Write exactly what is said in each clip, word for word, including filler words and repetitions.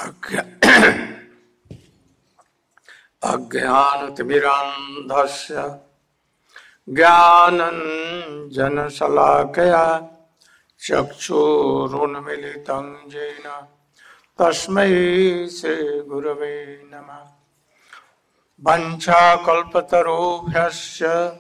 अज्ञानतिमिरान्धस्य ज्ञानञ्जनशलाकया चक्षुरुन्मीलितं येन तस्मै श्रीगुरवे नमः। वञ्चाकल्पतरुभ्यश्च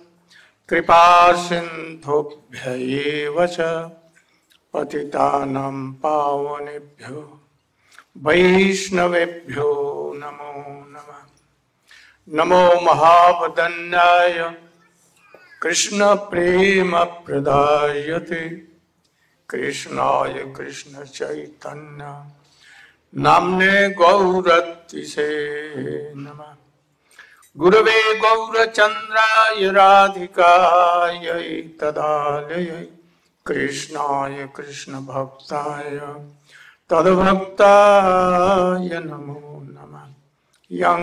कृपासिन्धुभ्य एव च पतितानां पावनेभ्यो वैष्णवेभ्यो नमो नमः। नमो महावदन्याय कृष्ण प्रेम प्रदायते कृष्णाय कृष्ण चैतन्य नाम्ने गौरतिसे नमः। गुरवे गौरचन्द्राय राधिकायै तदालयै कृष्णाय कृष्ण भक्ताय तद्भक्ताय नमो नमः। यं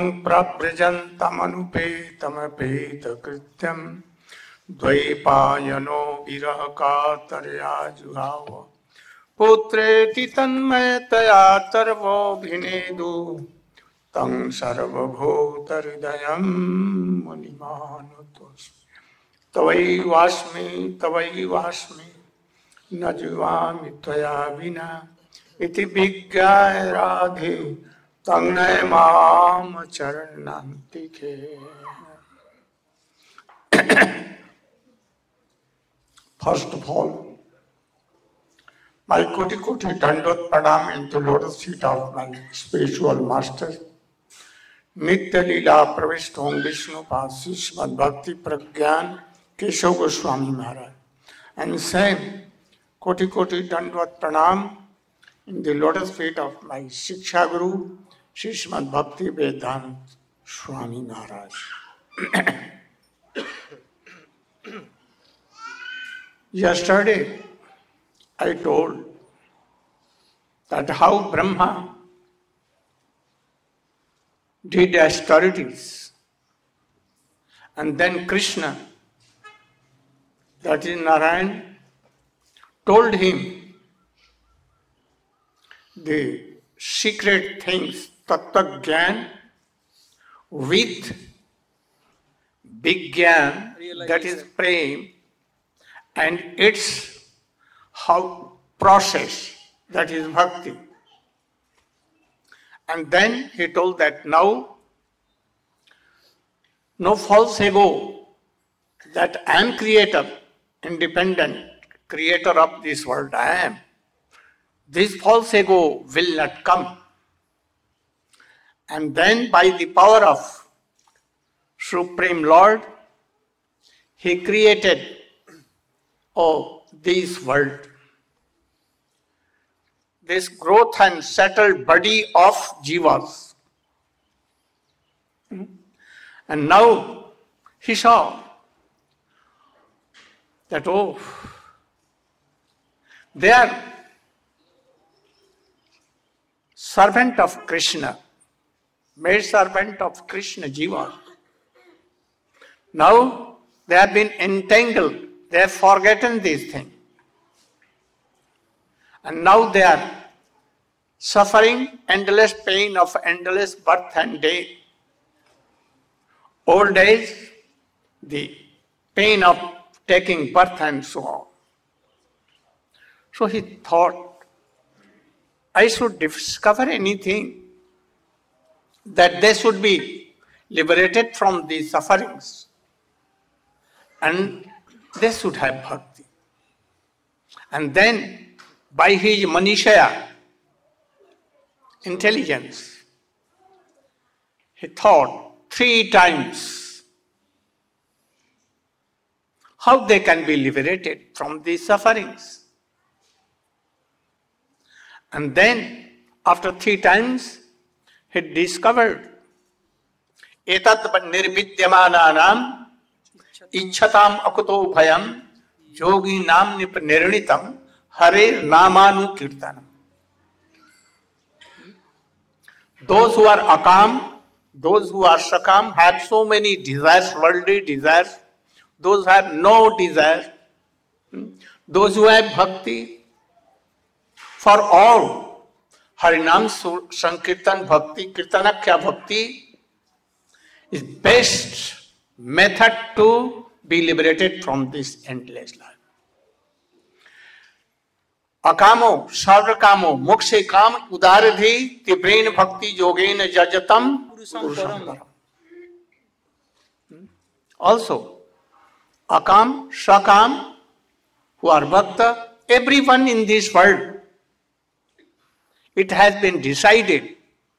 प्रव्रजन्तमनुपेतमपेतकृत्यं द्वैपायनो विरह कातर्या जुहाव पुत्रेति तन्मयतया तर्वोऽभिनेदु तं सर्वभूतहृदयं मुनिमानुतोऽस्मि। तवैवास्मि तवैवास्मि न जीवामि त्वया विना इति विज्ञाय राधे तन्नय माम चरणान्तिके। First of all, my koti koti dandot pranam into lotus feet of my spiritual master, Nitya Leela Pravishthong Vishnu Pasi Srimad Bhakti Pragyan Keshav Goswami Maharaj. And same koti koti dandot pranam in the lotus feet of my Shiksha Guru, Srimad Bhakti Vedanta Swami Maharaj. Yesterday, I told that how Brahma did austerities, and then Krishna, that is Narayan, told him the secret things, Tattva Gyan, with Big Gyan, that is Prem, and its how process, that is Bhakti. And then he told that now, no false ego, that I am creator, independent, creator of this world, I am. This false ego will not come. And then by the power of Supreme Lord, He created oh, this world. This growth and settled body of jivas. And now he saw that, oh, they are servant of Krishna, made servant of Krishna jiva. Now they have been entangled, they have forgotten this thing. And now they are suffering endless pain of endless birth and death. Old age, the pain of taking birth and so on. So he thought, I should discover anything that they should be liberated from these sufferings. And they should have bhakti. And then, by his manishaya, intelligence, he thought three times how they can be liberated from these sufferings. And then, after three times, he discovered etat nirvidyamananam ichhatam akuto bhayam yogi nam nirnitam hare namanu kirtanam. Those who are akam, those who are sakam have so many desires, worldly desires. Those who have no desire, those who have bhakti, for all Harinam Sankirtan Bhakti, Kirtanakya Bhakti is best method to be liberated from this endless life. Akamo, Sarvakamo, Mokshe Kam, Udaradhi, Tibrain Bhakti Yogena Jajatam, Purusham Param. Also, Akam, Shakam, who are Bhakta, everyone in this world, it has been decided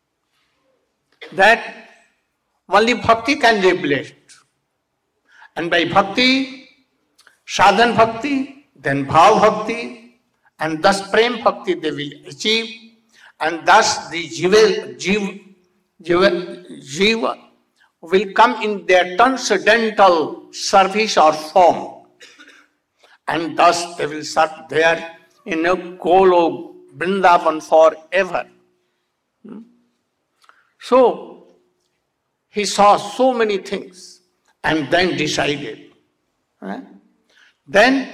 that only Bhakti can be blessed. And by Bhakti, Sadhan Bhakti, then Bhav Bhakti, and thus Prem Bhakti they will achieve, and thus the Jiva, Jiva, Jiva, Jiva will come in their transcendental service or form, and thus they will serve there in a Golo Vrindavan forever. Hmm? So, he saw so many things and then decided. Right? Then,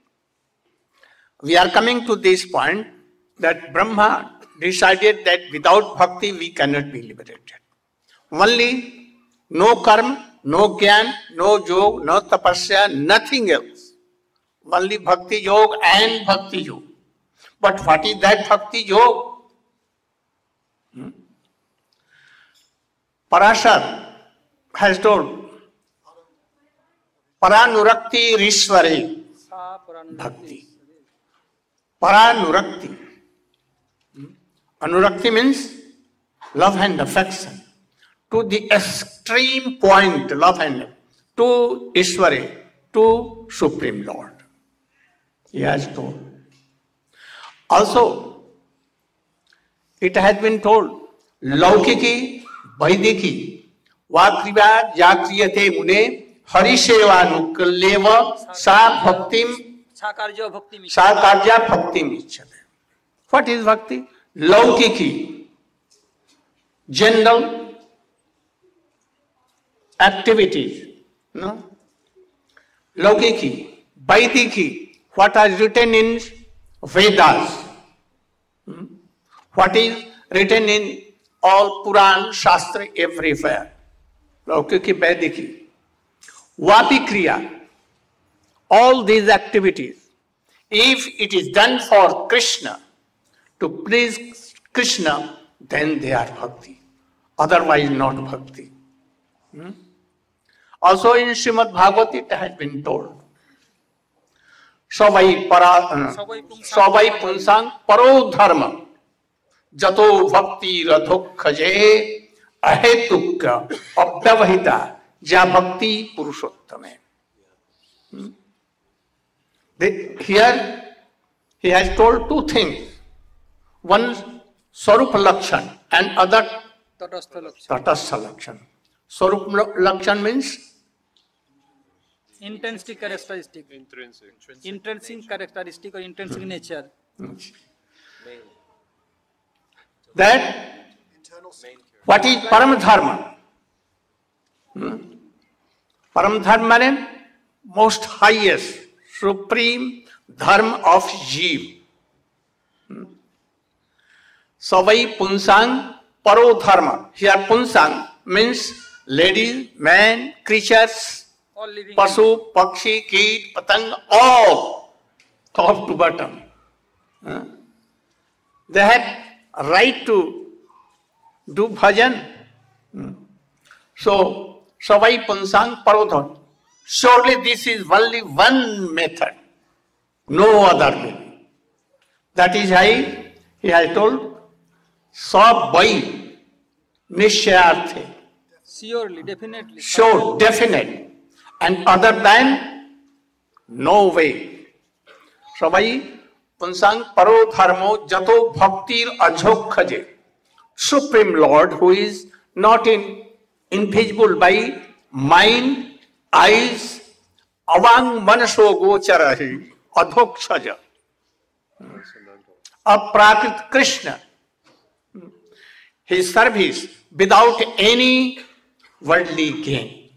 we are coming to this point that Brahma decided that without bhakti we cannot be liberated. Only no karma, no gyan, no yog, no tapasya, nothing else. Only bhakti yog and bhakti yog. But what is that bhakti yog? Hmm? Parashar has told, Paranurakti Rishware Bhakti. Paranurakti. Hmm? Anurakti means love and affection. To the extreme point, love and to Ishware, to Supreme Lord. He has told. Also, it has been told, Laukiki, Vaidiki, Vakriva, Jakriyate Mune, Hariseva Nukaleva, Sa Bhaktim, Sakarja Bhaktim Ichchate. What is Bhakti? Laukiki, general activities. No? Laukiki, Vaidiki, what is written in Vedas, hmm? What is written in all Puran, Shastra, everywhere. Laukiki, Vediki. Vapi Kriya, all these activities, if it is done for Krishna, to please Krishna, then they are bhakti. Otherwise not bhakti. Hmm? Also in Srimad Bhagavad it has been told, Savai para, Savai punsang paro dharma, jato bhakti radhokhaje, ahetukka, abhyavahita, ja bhakti purushottame. Hmm? They, here he has told two things. One Swarup Lakshan and other Tatastha Lakshan. Swarup Lakshan means intrinsic characteristic, intrinsic, intrinsic characteristic or intrinsic hmm. nature. That what is Param hmm? Param Dharma means most highest, supreme dharma of Jeev. Hmm? Savai Punsang Paro Dharma. Here Punsang means ladies, men, creatures, Pasu, Pakshi, Keet, Patang, all, top to bottom. Huh? They had a right to do bhajan. Hmm. So, Savai Punsang Parodhan. Surely this is only one method, no other way. That is why he has told, Sabai Nishayarthe. Surely, definitely. Sure, definite. And other than, no way. Savai Punsang Paro Dharmo Jato Bhaktir Ajhokhaje. Supreme Lord, who is not in, invisible by mind, eyes, avang manaso gocharahi, adhokshaja. Aprakrit Krishna. His service without any worldly gain.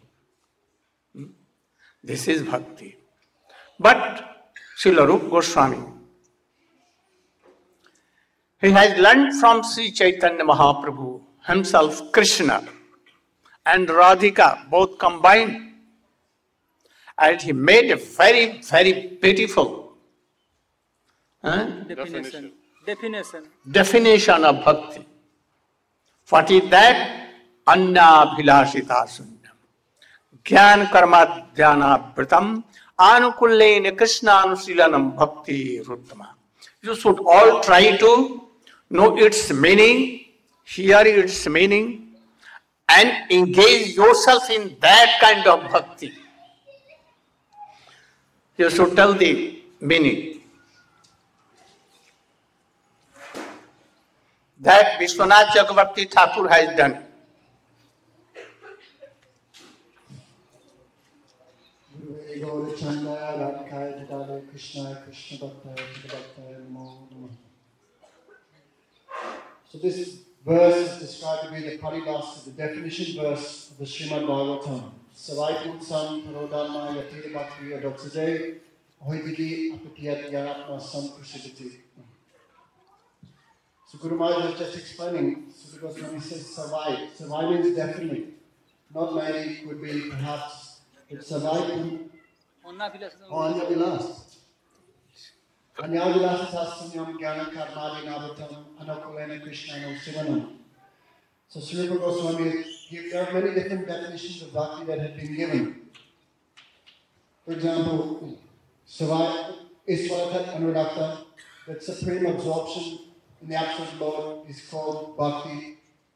This is bhakti. But Srila Rupa Goswami, He has learned from Sri Chaitanya Mahaprabhu, himself Krishna and Radhika, both combined. And he made a very, very beautiful huh? Definition. Definition. definition of bhakti. What is that? Anya bhilasita sunyam. Gyan karma dhyana vritam anukullena krishna anusilanam bhakti ruttama. You should all try to know its meaning, hear its meaning, and engage yourself in that kind of bhakti. You should tell the meaning. That Vishwanath Chakravarti Thakur has done. So this verse is described to be the Parilasa, the definition verse of the Srimad Bhagavatam. Savai Punsam Parodama Yatira Bhakti Adotsade Hoididi Apatiyat Yaratma Samprasibiti. So Guru Maharaj was just explaining, so because when he says Savai, Savai means definitely, not maybe, could be perhaps, it's Savai Anya Vilas. Anya Vilas Tasanyam Gyana Karmadi Navatam Anakulena Krishna Sivanam. So Sri Rupa Goswami, there are many different definitions of bhakti that have been given. For example, Savai Iswaratat Anurakta, that supreme absorption in the absolute Lord is called bhakti.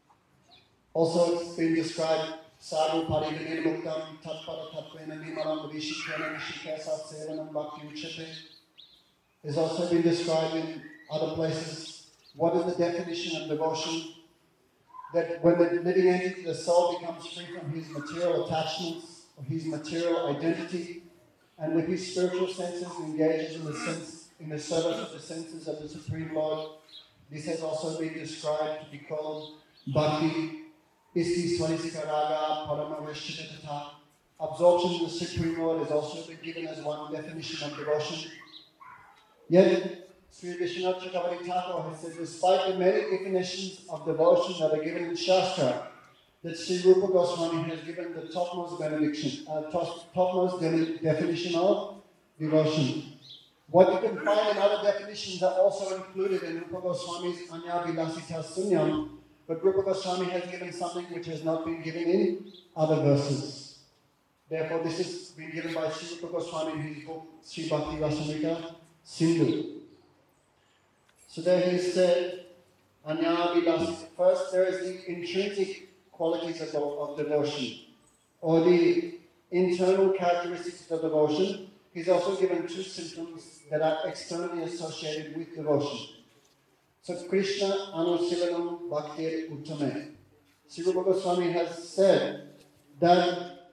Also, it's been described Sadhu Parivinil Muktam Tatpada Tatvena Nimalam Vishikana Vishikasa Sevanam Bhakti Uchate. It's also been described in other places. What is the definition of devotion? That when the living entity, the soul, becomes free from his material attachments or his material identity, and with his spiritual senses engages in the sense in the service of the senses of the Supreme Lord. This has also been described to be called bhakti. Isti Swanisika Parama Vishchitata. Absorption in the Supreme Lord has also been given as one definition of devotion. Yet, Sri Vishwanath Chakravarti Thakur has said, despite the many definitions of devotion that are given in Shastra, that Sri Rupa Goswami has given the topmost benediction, uh, top, topmost de- definition of devotion. What you can find in other definitions are also included in Rupa Goswami's Anya Vilasita Sunyam, but Rupa Goswami has given something which has not been given in other verses. Therefore, this has been given by Sri Rupa Goswami in his book, Sri Bhakti Rasamrita Sindhu. So there he said, Anya Vilas. First, there is the intrinsic qualities of, of devotion, or the internal characteristics of devotion. He's also given two symptoms that are externally associated with devotion. So Krishna Anusilanam Bhaktir Uttame. Sri Rupa Goswami has said that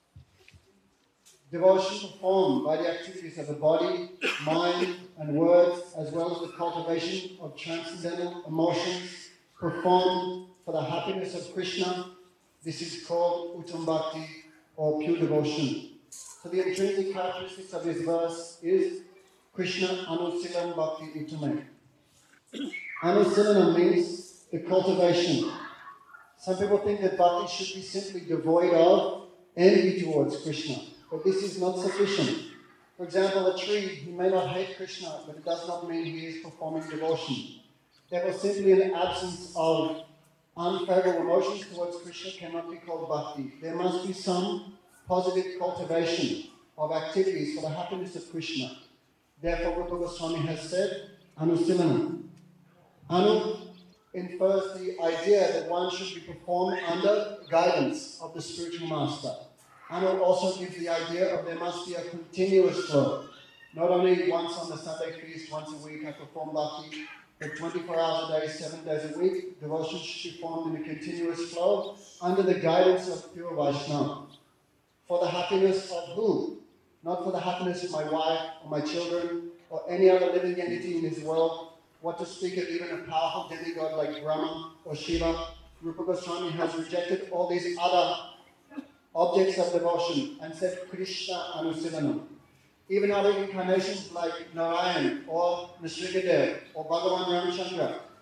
devotion performed by the activities of the body, mind, and words, as well as the cultivation of transcendental emotions performed for the happiness of Krishna, this is called Uttam Bhakti, or pure devotion. So the intrinsic characteristics of this verse is Krishna Anusilanam Bhakti Uttame. Anusilanam means the cultivation. Some people think that bhakti should be simply devoid of envy towards Krishna, but this is not sufficient. For example, a tree, he may not hate Krishna, but it does not mean he is performing devotion. Therefore, simply an absence of unfavorable emotions towards Krishna cannot be called bhakti. There must be some positive cultivation of activities for the happiness of Krishna. Therefore, Rupa Goswami has said, Anusilanam. Anu infers the idea that one should be performed under guidance of the spiritual master. Anu also gives the idea of there must be a continuous flow. Not only once on the Sunday feast, once a week I perform bhakti, but twenty-four hours a day, seven days a week, devotion should be formed in a continuous flow under the guidance of pure Vaishnava. For the happiness of who? Not for the happiness of my wife or my children or any other living entity in this world. What to speak of even a powerful demigod like Brahma or Shiva. Rupa Goswami has rejected all these other objects of devotion and said Krishna Anusilanam. Even other incarnations like Narayan or Nrsimhadev or Bhagavan Ramachandra,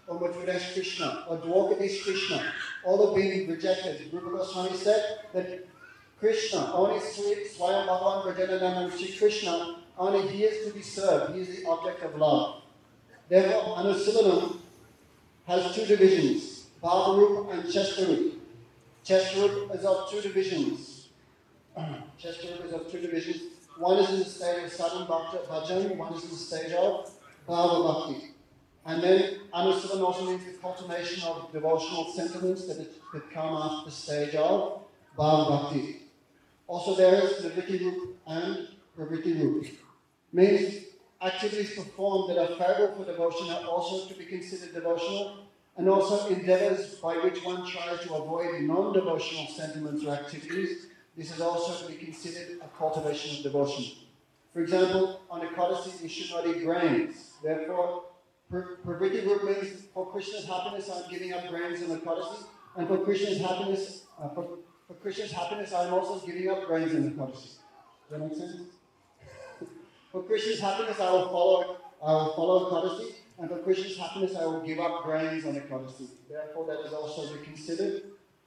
or Madhurash Krishna, or Dwakadish Krishna, all have been rejected. Rupa Goswami said that Krishna, only Sri Swayam Bhagavan Brajanandanam Sri Krishna, only he is to be served, he is the object of love. Therefore, Anusilanam has two divisions, Bhavarup and Chestarup. Chestarup is of two divisions. Chestarup is of two divisions. One is in the stage of sadhan bhajan, one is in the stage of bhava bhakti. And then Anusilan also means the cultivation of devotional sentiments that, that come after the stage of bhava bhakti. Also there is Nivritti Rup and Pravritti Rup. Means activities performed that are favorable for devotion are also to be considered devotional, and also endeavors by which one tries to avoid non-devotional sentiments or activities. This is also to be considered a cultivation of devotion. For example, on Ekadasi you should not eat grains. Therefore, Pravritti Rup means for Krishna's happiness I'm giving up grains on Ekadasi, and for Krishna's happiness, uh, for, for Krishna's happiness I'm also giving up grains on Ekadasi. Does that make sense? For Krishna's happiness I will follow I will follow Ekadasi, and for Krishna's happiness I will give up grains on Ekadasi. Therefore, that is also to be considered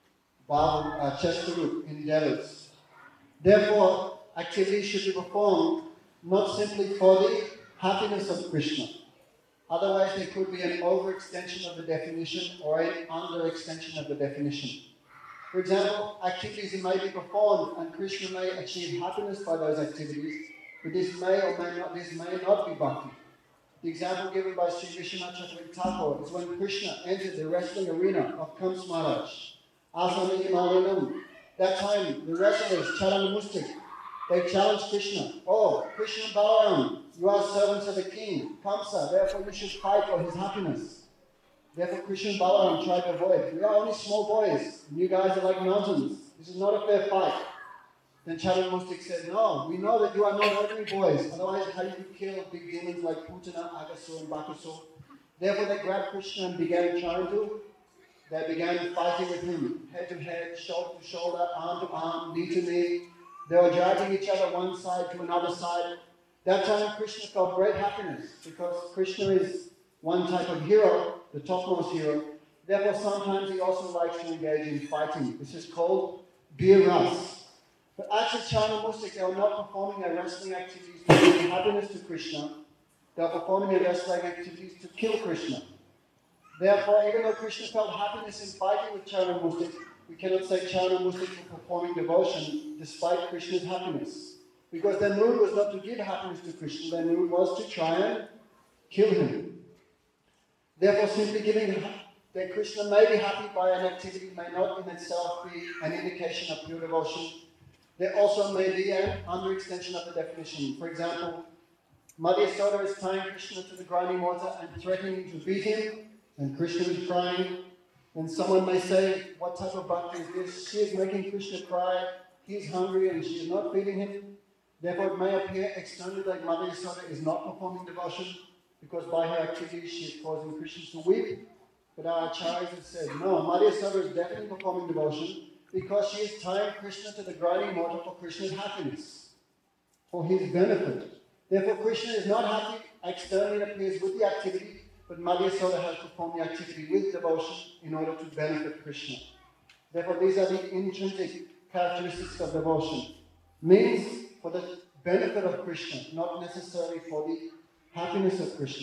Bhava, uh, Chestarup, endeavors. Therefore, activities should be performed not simply for the happiness of Krishna. Otherwise, there could be an overextension of the definition or an underextension of the definition. For example, activities that may be performed and Krishna may achieve happiness by those activities, but this may or may not, this may not be bhakti. The example given by Sri Vishwanath Chakravarti Thakur is when Krishna entered the wrestling arena of Kams Maharaj. Asami Marinam. That time, the wrestlers, Charan Mustik, they challenged Krishna. Oh, Krishna Balaram, you are servants of the king, Kamsa, therefore you should fight for his happiness. Therefore Krishna and Balaram tried to avoid. We are only small boys, and you guys are like mountains. This is not a fair fight. Then Charan Mustik said, no, we know that you are not ordinary boys. Otherwise, how you could kill big demons like Putana, Agasur, and Bakasur? Therefore, they grabbed Krishna and began trying to. They began fighting with him, head to head, shoulder to shoulder, arm to arm, knee to knee. They were dragging each other one side to another side. That time, Krishna felt great happiness because Krishna is one type of hero, the topmost hero. Therefore, sometimes he also likes to engage in fighting. This is called Bir Ras. But actually, Charan Mustik, they were not performing their wrestling activities to bring happiness to Krishna. They were performing their wrestling activities to kill Krishna. Therefore, even though Krishna felt happiness in fighting with Charan Mustik, we cannot say Charan Mustik were performing devotion despite Krishna's happiness. Because their mood was not to give happiness to Krishna, their mood was to try and kill him. Therefore, simply giving that Krishna may be happy by an activity may not in itself be an indication of pure devotion. There also may be an underextension of the definition. For example, Madhya Yasoda is tying Krishna to the grinding water and threatening to beat him, and Krishna is crying. And someone may say, what type of bhakti is this? She is making Krishna cry, he is hungry and she is not feeding him. Therefore it may appear externally like Madhya Yasoda is not performing devotion, because by her activities she is causing Krishna to weep. But our acharyas have said, no, Madhya Yasoda is definitely performing devotion, because she is tying Krishna to the grinding water for Krishna's happiness, for his benefit. Therefore, Krishna is not happy externally, it appears with the activity, but Madhya Yasoda has performed the activity with devotion in order to benefit Krishna. Therefore, these are the intrinsic characteristics of devotion. Means for the benefit of Krishna, not necessarily for the happiness of Krishna.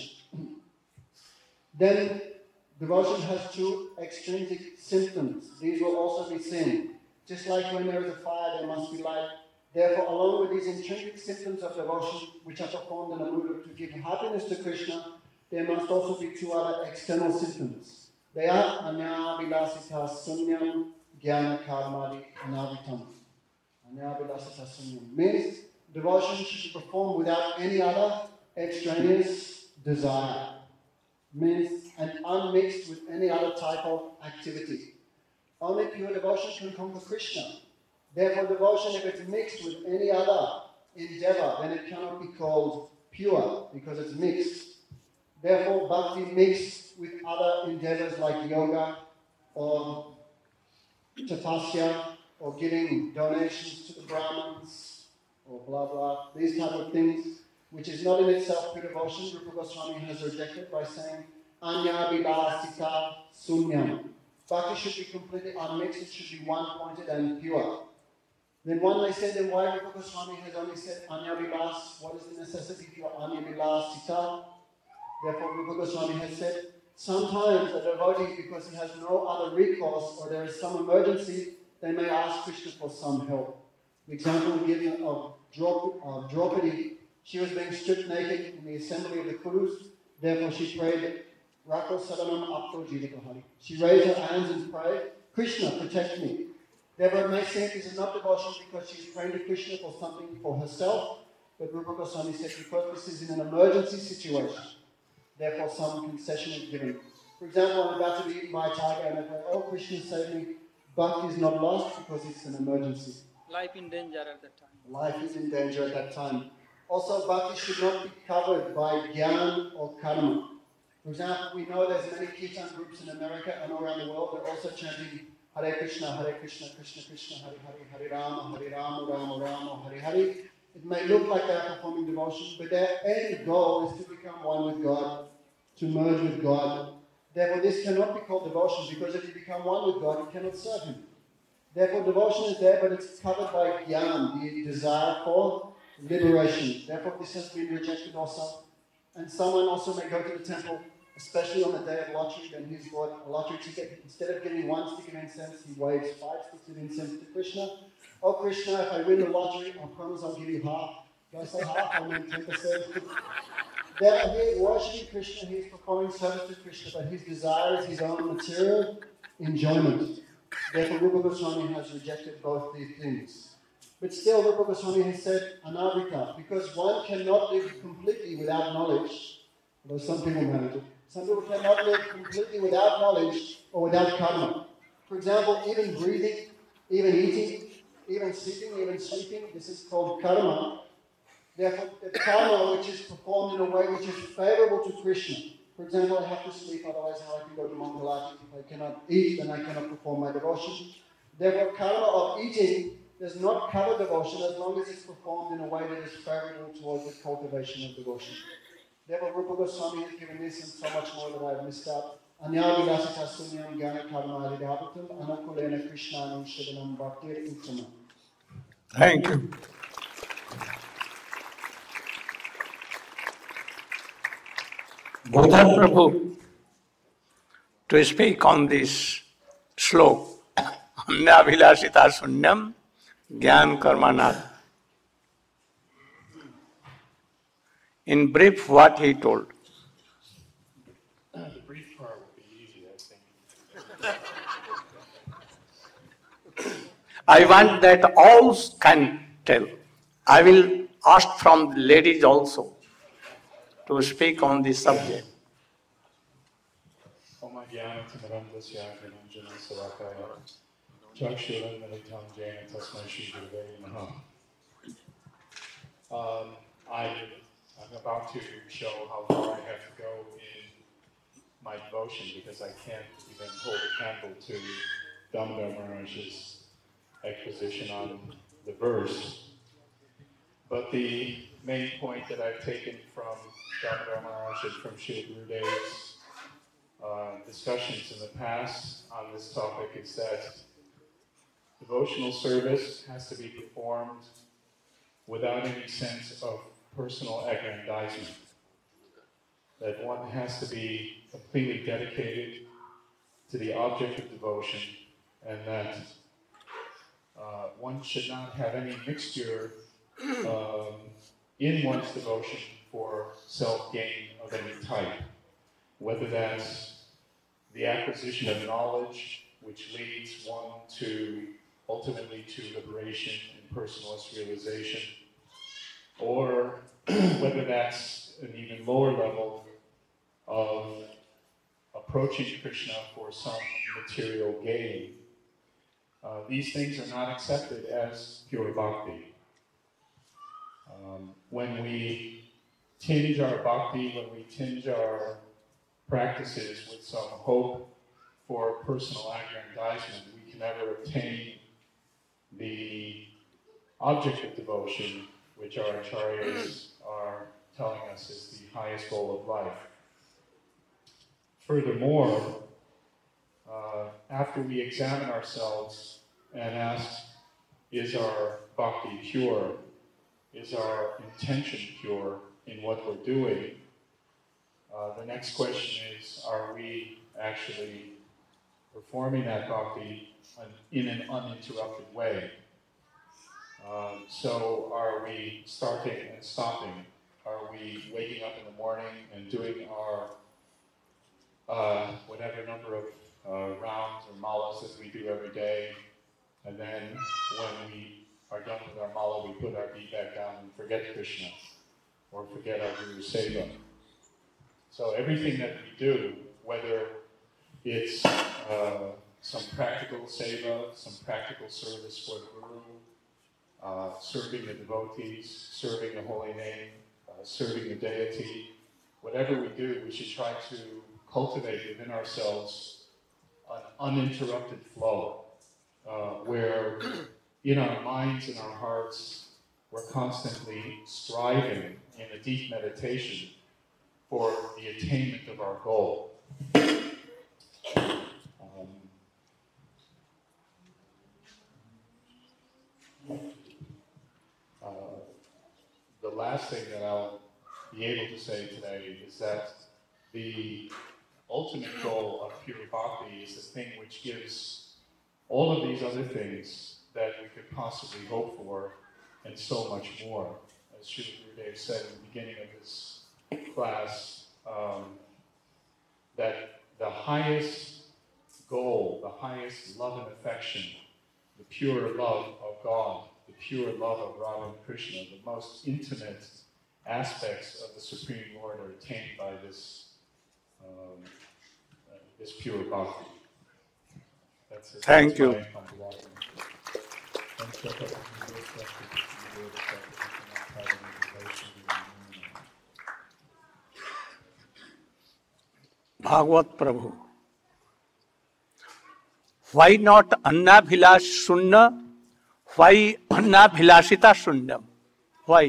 Then, devotion has two extrinsic symptoms. These will also be seen. Just like when there is a fire, there must be light. Therefore, along with these intrinsic symptoms of devotion, which are performed in a mood to give happiness to Krishna, there must also be two other external symptoms. They are anya vilasita sunyam jnana karmadi anavitam. Anya vilasita sunyam means devotion should be performed without any other extraneous desire. Means and unmixed with any other type of activity. Only pure devotion can conquer Krishna. Therefore, devotion, if it's mixed with any other endeavor, then it cannot be called pure, because it's mixed. Therefore, bhakti mixed with other endeavors like yoga or tapasya or giving donations to the Brahmins or blah blah, these type of things, which is not in itself pure devotion, Rupa Goswami has rejected by saying Anya Vilasita Sunyam. Bhakti should be completely unmixed, it should be one-pointed and pure. Then one may say, then why Rupa Goswami has only said Anya Vilas? What is the necessity for Anya Vilasita? Therefore, Rupa Goswami has said, sometimes a devotee, because he has no other recourse or there is some emergency, they may ask Krishna for some help. The example we give of Draupadi, she was being stripped naked in the assembly of the Kurus, therefore she prayed, Rako Sadanam Apto Jivitahari. She raised her hands and prayed, Krishna, protect me. Therefore, it may seem this is not devotion because she's praying to Krishna for something for herself, but Rupa Goswami said because this is in an emergency situation, therefore some concession is given. For example, I'm about to be eaten by a tiger and I pray, oh Krishna save me, Bhakti is not lost because it's an emergency. Life in danger at that time. Life is in danger at that time. Also, Bhakti should not be covered by Gyan or Karma. For example, we know there's many Kirtan groups in America and around the world, they're also chanting Hare Krishna, Hare Krishna, Krishna Krishna, Hare Hare, Hare Rama, Hare Rama, Rama Rama, Hare Hare. It may look like they're performing devotion, but their end goal is to become one with God, to merge with God. Therefore, this cannot be called devotion, because if you become one with God, you cannot serve Him. Therefore, devotion is there, but it's covered by Gyan, the desire for liberation. Therefore, this has been rejected also. And someone also may go to the temple, especially on the day of lottery, then he's bought a lottery ticket. Instead of giving one stick of incense, he waves five sticks of incense to Krishna. Oh Krishna, if I win the lottery, I promise I'll give you half. Do I say half? I mean ten percent. Then he is worshipping Krishna, he is performing service to Krishna, but his desire is his own material enjoyment. Therefore, Rupa Goswami has rejected both these things. But still, Rupa Goswami has said, Anavrita, because one cannot live completely without knowledge, although some people manage it. Some people cannot live completely without knowledge or without karma. For example, even breathing, even eating, even sleeping, even sleeping, this is called karma. Therefore, the karma which is performed in a way which is favorable to Krishna. For example, I have to sleep, otherwise how I can go to Mangalati. If I cannot eat, then I cannot perform my devotion. Therefore, karma of eating does not cover devotion as long as it's performed in a way that is favorable towards the cultivation of devotion. Therefore, Rupa Goswami has given this and so much more that I have missed out. Anyavilasita sunyam gyana karma adidavatam anakulena krishnanam shivanam bhaktir uttama. Thank you. Bodha Prabhu, to speak on this slok, Anyavilasita sunyam gyan karmanat. In brief, what he told. The brief part would be easy, I think. I want that all can tell. I will ask from the ladies also to speak on this subject. Om Jnanatimidandasya Vinanjana Savakaya Chakshura Militam Jana Tasmai Shri Gurave Namaha. Um, I I'm about to show how far I have to go in my devotion because I can't even hold a candle to Damodar Maharaj's exposition on the verse. But the main point that I've taken from Damodar Maharaj and from Srila Gurudev's uh, discussions in the past on this topic is that devotional service has to be performed without any sense of personal aggrandizement. That one has to be completely dedicated to the object of devotion, and that uh, one should not have any mixture um, in one's devotion for self-gain of any type, whether that's the acquisition of knowledge, which leads one to ultimately to liberation and personalist realization, or whether that's an even lower level of approaching Krishna for some material gain. Uh, these things are not accepted as pure bhakti. Um, when we tinge our bhakti, when we tinge our practices with some hope for personal aggrandizement, we can never obtain the object of devotion, which our acharyas are telling us is the highest goal of life. furthermore, uh, after we examine ourselves and ask, is our bhakti pure? Is our intention pure in what we're doing? Uh, the next question is, are we actually performing that bhakti in an uninterrupted way? Um, so are we starting and stopping? Are we waking up in the morning and doing our uh, whatever number of uh, rounds or malas that we do every day, and then when we are done with our mala, we put our feet back down and forget Krishna, or forget our Guru Seva. So everything that we do, whether it's uh, some practical seva, some practical service for the Guru, uh, serving the devotees, serving the holy name, uh, serving the deity, whatever we do, we should try to cultivate within ourselves an uninterrupted flow, uh, where in our minds and our hearts, we're constantly striving in a deep meditation for the attainment of our goal. Um, uh, the last thing that I'll be able to say today is that the ultimate goal of pure bhakti is the thing which gives all of these other things that we could possibly hope for, and so much more. As Srila Gurudev said in the beginning of this class, um, that the highest goal, the highest love and affection, the pure love of God, the pure love of Radha and Krishna, the most intimate aspects of the Supreme Lord are attained by this, um, uh, this pure bhakti. That's it. Thank That's you. my humble offering. Bhagavad Prabhu. Why not Annabhilash Sunna? Why Annabhilashita Sunnam? Why?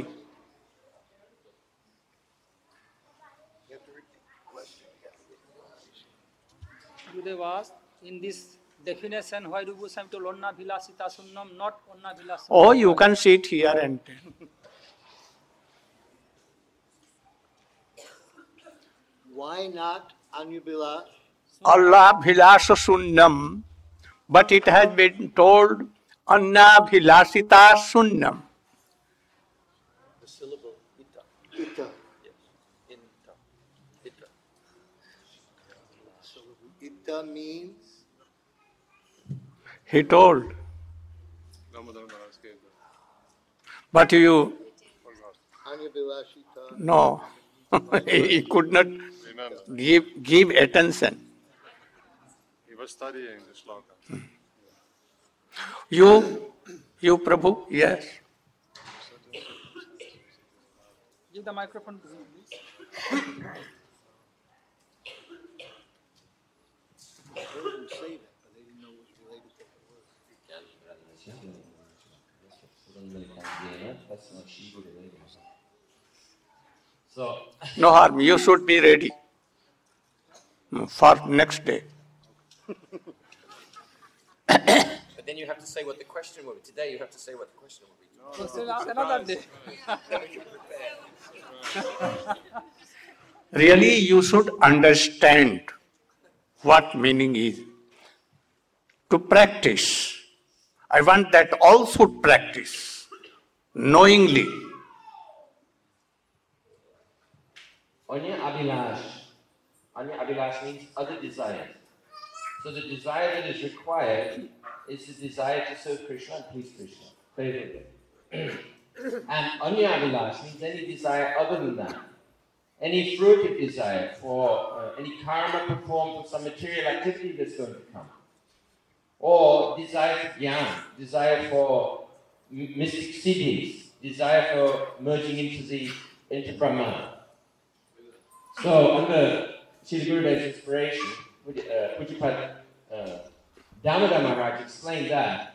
Gurudev asked, in this definition, why Rubu Swami told Onna Vilasita Sunnam, not Onna Vilasita? Oh, you can sit here and tell. Why not Anubila? Allah Bhilasha Sunnam, but it has been told Anna Bhilasita Sunnam. The syllable ita. Ita. Yes. Inta. Ita. Ita means He told. But you, Anubilashita. no, he could not give, give attention. He was studying the sloka. You, you Prabhu, yes. Give the microphone to him, please. I heard him say that, but they didn't know it was related to the word. So, No harm, you should be ready for next day. but then you have to say what the question will be. Today you have to say what the question will be. So still ask another day. Then we can prepare. Really, you should understand what meaning is. To practice. I want that all should practice, knowingly. Anya Abhilash. Anya Abhilash means other desires. So the desire that is required is the desire to serve Krishna and please Krishna. Favorably. And Anya Abhilash means any desire other than that. Any fruitive desire for uh, any karma performed for some material activity that's going to come. Or desire for jnana, desire for mystic siddhis, desire for merging into the into Brahman. So under Srila Gurudev's inspiration, uh, Pujapad uh, Damodar Maharaj explained that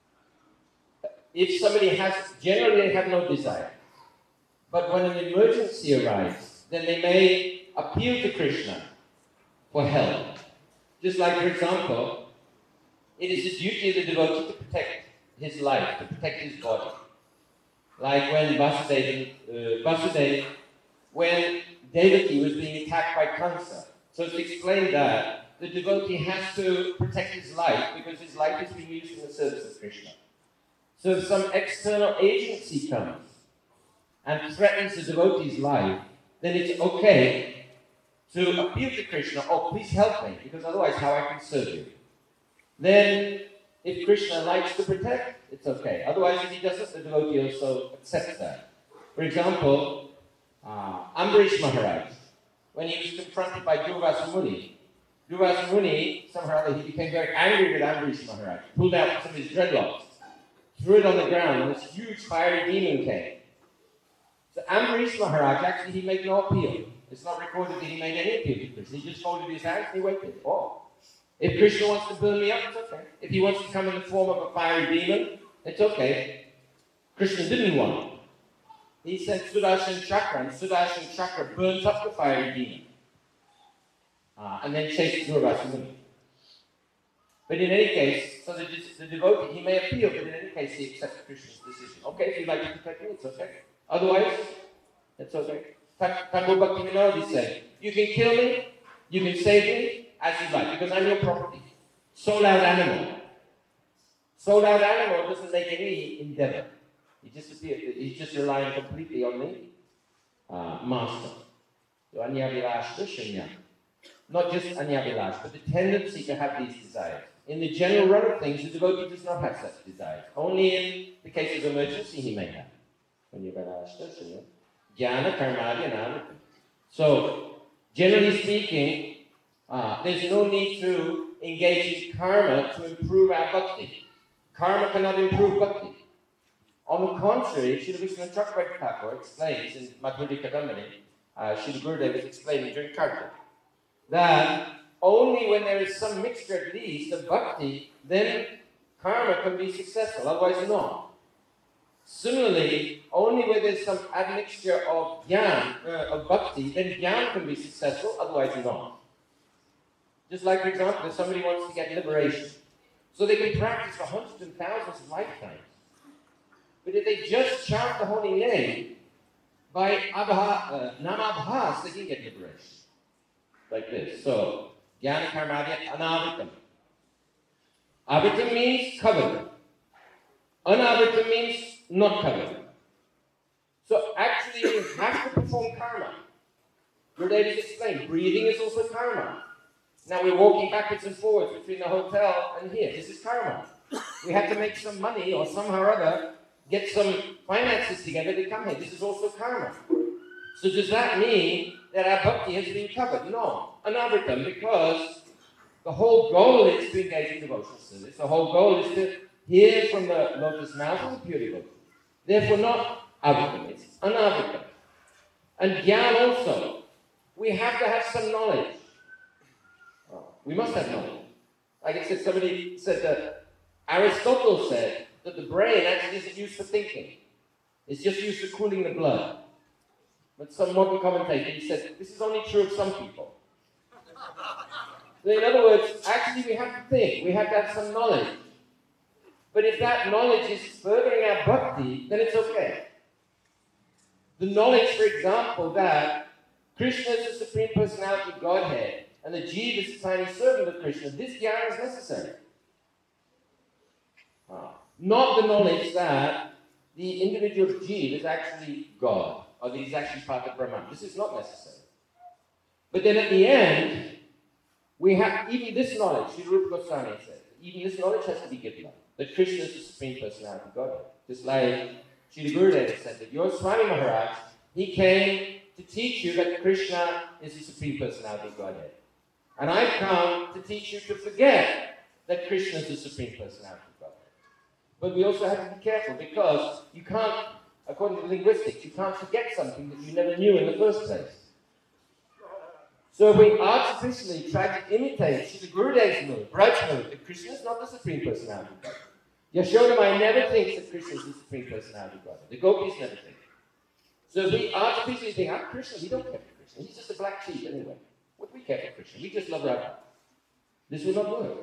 if somebody has, generally they have no desire, but when an emergency arises, then they may appeal to Krishna for help. Just like, for example, it is the duty of the devotee to protect his life, to protect his body. Like when Vasudeva, uh, Vasudeva, when Devaki was being attacked by cancer. So to explain that, the devotee has to protect his life because his life is being used in the service of Krishna. So if some external agency comes and threatens the devotee's life, then it's okay to appeal to Krishna, oh, please help me, because otherwise how I can serve you. Then, if Krishna likes to protect, it's okay. Otherwise, if he doesn't, the devotee also accepts that. For example, uh, Ambarish Maharaj, when he was confronted by Durvasa Muni, Durvasa Muni, somehow he became very angry with Ambarish Maharaj, pulled out some of his dreadlocks, threw it on the ground, and this huge fiery demon came. So Ambarish Maharaj, actually, he made no appeal. It's not recorded that he made any appeal to Krishna. He just folded his hands and he waited. Oh. If Krishna wants to burn me up, it's okay. If he wants to come in the form of a fiery demon, it's okay. Krishna didn't want it. He sent Sudarshan Chakra, and Sudarshan Chakra burns up the fiery demon. Uh, and then chased Durvasa Muni. But in any case, so the, the devotee, he may appeal, but in any case, he accepts Krishna's decision. Okay, if you'd like to protect me, it's okay. Otherwise, it's okay. Thakur Bhakti Vinod said, you can kill me, you can save me, as you like, because I'm your property. Sold out animal. Sold out animal doesn't make any endeavor. He just appears, he's just relying completely on the uh, master. So Anyavilash Dushanya. Not just Anyavilash, but the tendency to have these desires. In the general run of things, the devotee does not have such desires. Only in the case of emergency he may have. Anyavilash Dushanya. Jnana Karmadya Navita. So, generally speaking, uh, there's no need to engage in karma to improve our bhakti. Karma cannot improve bhakti. On the contrary, Srila Vishnu Chakravarti Thakur explains in Madhurya Kadambini, uh, Srila Gurudev is explaining during Kartik, that only when there is some mixture at least of bhakti, then karma can be successful, otherwise not. Similarly, only where there's some admixture of jnana, uh, of bhakti, then jnana can be successful, otherwise not. Just like, for example, if somebody wants to get liberation, so they can practice for hundreds and thousands of lifetimes. But if they just chant the holy name, by abha, uh, namabhas, they can get liberation. Like this. So, jnana karmadya anavitam. Avitam means covered. Anavitam means not covered. So actually you have to perform karma. Gurudev has explained, breathing is also karma. Now we're walking backwards and forwards between the hotel and here. This is karma. We have to make some money or somehow or other, get some finances together to come here. This is also karma. So does that mean that our bhakti has been covered? No. Anavritam, because the whole goal is to engage in devotional service. The whole goal is to hear from the lotus mouth of the pure devotee. Therefore not avritam, it's anavritam. And jnana also. We have to have some knowledge. Oh, we must have knowledge. Like I said, somebody said that Aristotle said that the brain actually isn't used for thinking. It's just used for cooling the blood. But some modern commentator, he said, this is only true of some people. So in other words, actually we have to think, we have to have some knowledge. But if that knowledge is furthering our bhakti, then it's okay. The knowledge, for example, that Krishna is the Supreme Personality of Godhead, and the Jiva is the tiny servant of Krishna, this jnana is necessary. Ah. Not the knowledge that the individual Jiva is actually God, or that he's actually part of Brahman. This is not necessary. But then at the end, we have even this knowledge, Sri Rupa Goswami said, even this knowledge has to be given up. That Krishna is the Supreme Personality of Godhead. Just like Srila Gurudev said that your Swami Maharaj, he came to teach you that Krishna is the Supreme Personality of Godhead. And I've come to teach you to forget that Krishna is the Supreme Personality of Godhead. But we also have to be careful because you can't, according to linguistics, you can't forget something that you never knew in the first place. So if we artificially try to imitate Srila Gurudev's mood, Braj mood, that Krishna is not the Supreme Personality of Godhead. Yashodamai never thinks that Krishna is the Supreme Personality of Godhead. The gopis never think. So if we artificially think, I'm Krishna, we don't care for Krishna. He's just a black sheep anyway. What do we care for Krishna? We just love Radha. This will not work.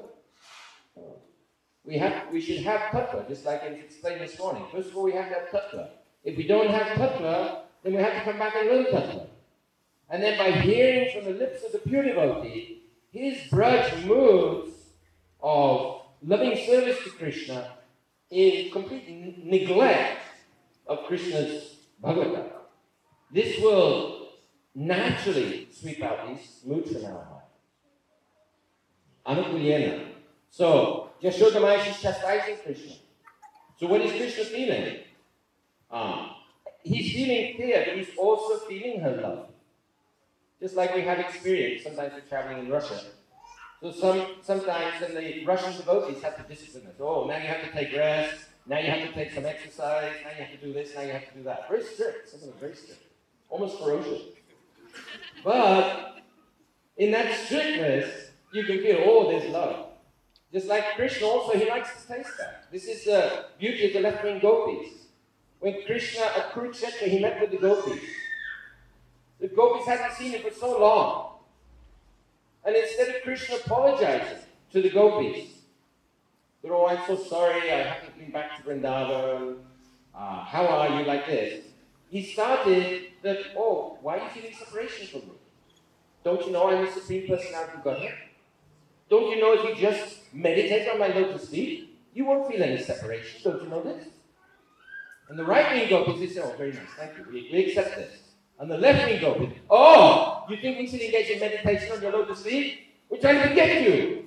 We have, we should have tattva, just like I explained this morning. First of all, we have to have tattva. If we don't have tattva, then we have to come back and learn tattva. And then by hearing from the lips of the pure devotee, his braj moods of loving service to Krishna in complete n- neglect of Krishna's Bhagavatam. This will naturally sweep out these moods from our heart. Anukulyena. So, Yashoda Maya is chastising Krishna. So what is Krishna feeling? Um, he's feeling fear, but he's also feeling her love. Just like we have experience, sometimes we're traveling in Russia. So some, sometimes then the Russian devotees have to discipline us. Oh, now you have to take rest, now you have to take some exercise, now you have to do this, now you have to do that. Very strict, some of them very strict. Almost ferocious. But in that strictness, you can feel, oh, there's love. Just like Krishna also, he likes to taste that. This is the beauty of the left-wing gopis. When Krishna at Kurukshetra, he met with the gopis. The gopis hadn't seen him for so long. And instead of Krishna apologizing to the gopis, they're all, I'm so sorry, I haven't been back to Vrindavan. Uh, how are you like this? He started that, oh, why are you feeling separation from me? Don't you know I'm the Supreme Personality of Godhead? Don't you know if you just meditate on my lotus feet, you won't feel any separation? Don't you know this? And the right-wing gopis, they say, oh, very nice, thank you, we, we accept this. And the left-wing gopis, oh, you think we should engage in meditation on your lotus feet? We're trying to get you.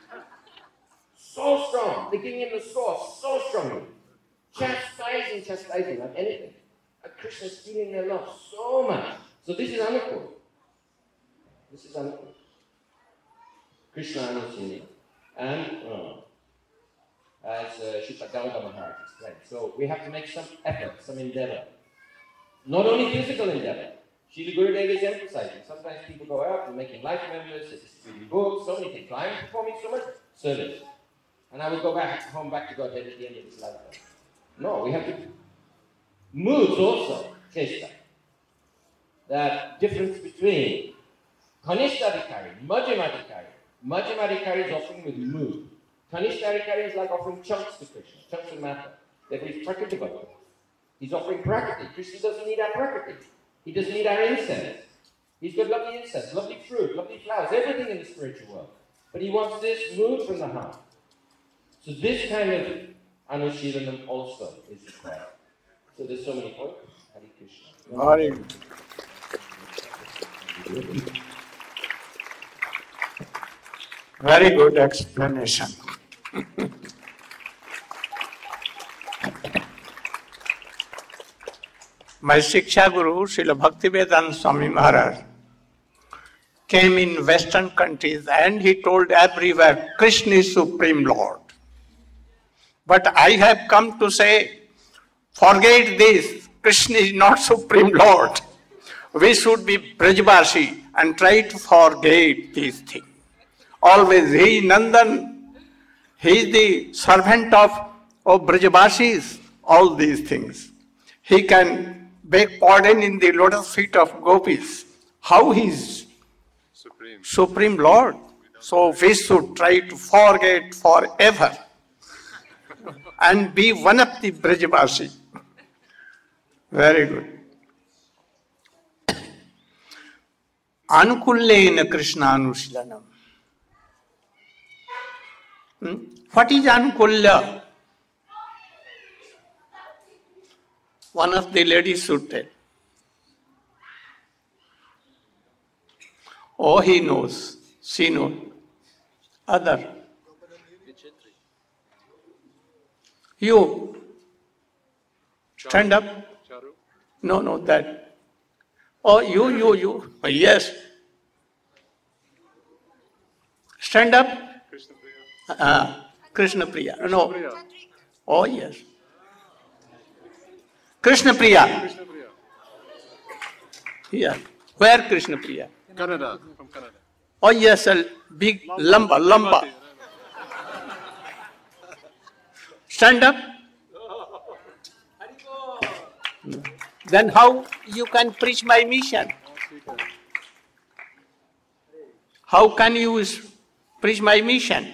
So strong, they're giving him the source so strongly. Chastising, chastising, like anything. And Krishna's feeling their love so much. So this is Anukul. This is Anukul. Krishna Anusini. And, oh, as uh, Shuddha Gauda Maharaj explained. So we have to make some effort, some endeavor. Not only physical endeavor. Srila Gurudev is emphasizing. Sometimes people go out and making life members, distributing books, so many things, flying, performing so much service. And I will go back home back to Godhead at the end of this lifetime. No, we have to. Moods also, Chesta. That difference between Kanishthadikari, Madhyamadikari. Madhyamadikari is offering with mood. Kanishthadikari is like offering chunks to Krishna, chunks of matter. That is Prakriti Bhakti. He's offering Prakriti. Krishna doesn't need our Prakriti. He doesn't need our incense. He's got lovely incense, lovely fruit, lovely flowers, everything in the spiritual world. But he wants this mood from the heart. So this kind of Anushilanam also is required. So there's so many points. Hare Krishna. Very good. Very good explanation. My Shiksha Guru, Srila Bhaktivedanta Swami Maharaj, came in Western countries and he told everywhere, Krishna is Supreme Lord. But I have come to say, forget this, Krishna is not Supreme Lord. We should be Brajvasi and try to forget these things. Always, he Nandan, he is the servant of, of Brajvasis, all these things. He can beg pardon in the lotus feet of gopis. How he is Supreme. Supreme Lord. So we should try to forget forever and be one of the Brajvasi. Very good. Anukullena Krishna Anushlanam. Hmm? What is Anukulya? One of the ladies should tell. Oh, he knows. She knows. Other. You. Stand up. No, no, that. Oh, you, you, you. Yes. Stand up. Krishna Priya. Uh, Krishna Priya. No. Priya. Oh, yes. Krishna Priya. Krishna Priya. Here. Where Krishna Priya? Canada. From Canada. Oh, yes, a big lamba, lamba. Stand up. Then how you can preach my mission? How can you preach my mission?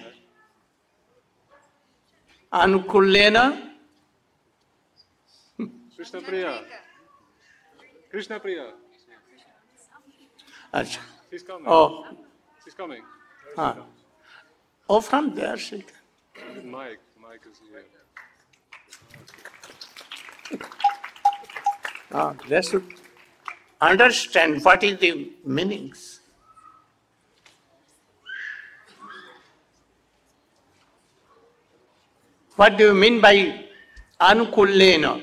Anukullena? Krishna Priya. Krishna Priya. Achha. She's coming. Oh. She's coming. Ah. Oh, from there she can. Mike. Mike is here. Ah, they should understand what is the meanings. What do you mean by anukullena?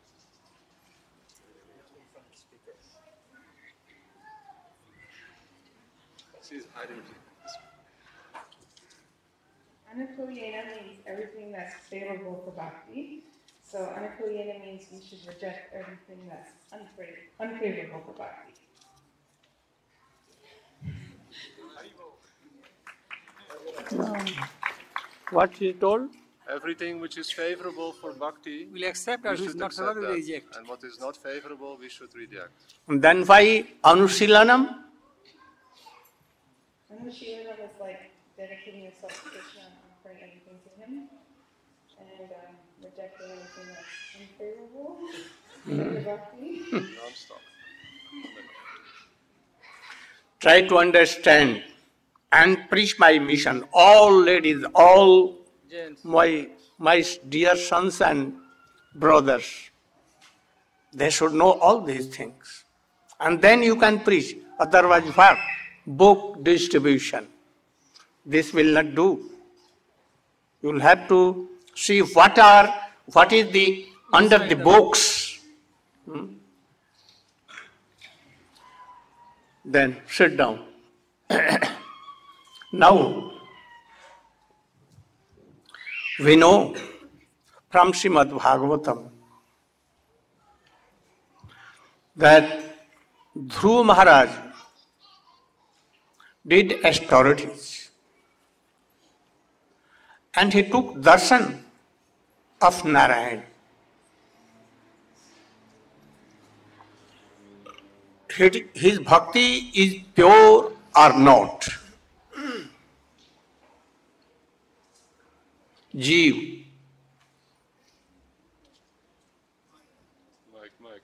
She's hiding. Anukulyena means everything that's favorable for bhakti. So anukulyena means we should reject everything that's unfavorable, unfavorable for bhakti. What he told? Everything which is favorable for bhakti, We'll accept, or we who is should not accept favorable, that. we reject. And what is not favorable, we should reject. Then why anusilanam? Anushilana is like dedicating yourself to Krishna and offering everything to him, and um, rejecting everything that's unfavorable for bhakti. Non-stop. Try to understand and preach my mission. All ladies, all Gents. my, my dear sons and brothers, they should know all these things. And then you can preach. Otherwise, what? Book distribution. This will not do. You will have to see what are, what is the, under the books. Hmm? Then sit down. Now, we know from Srimad Bhagavatam that Dhruva Maharaj did austerities and he took darshan of Narayan. His bhakti is pure or not? Jeev. Mike, Mike.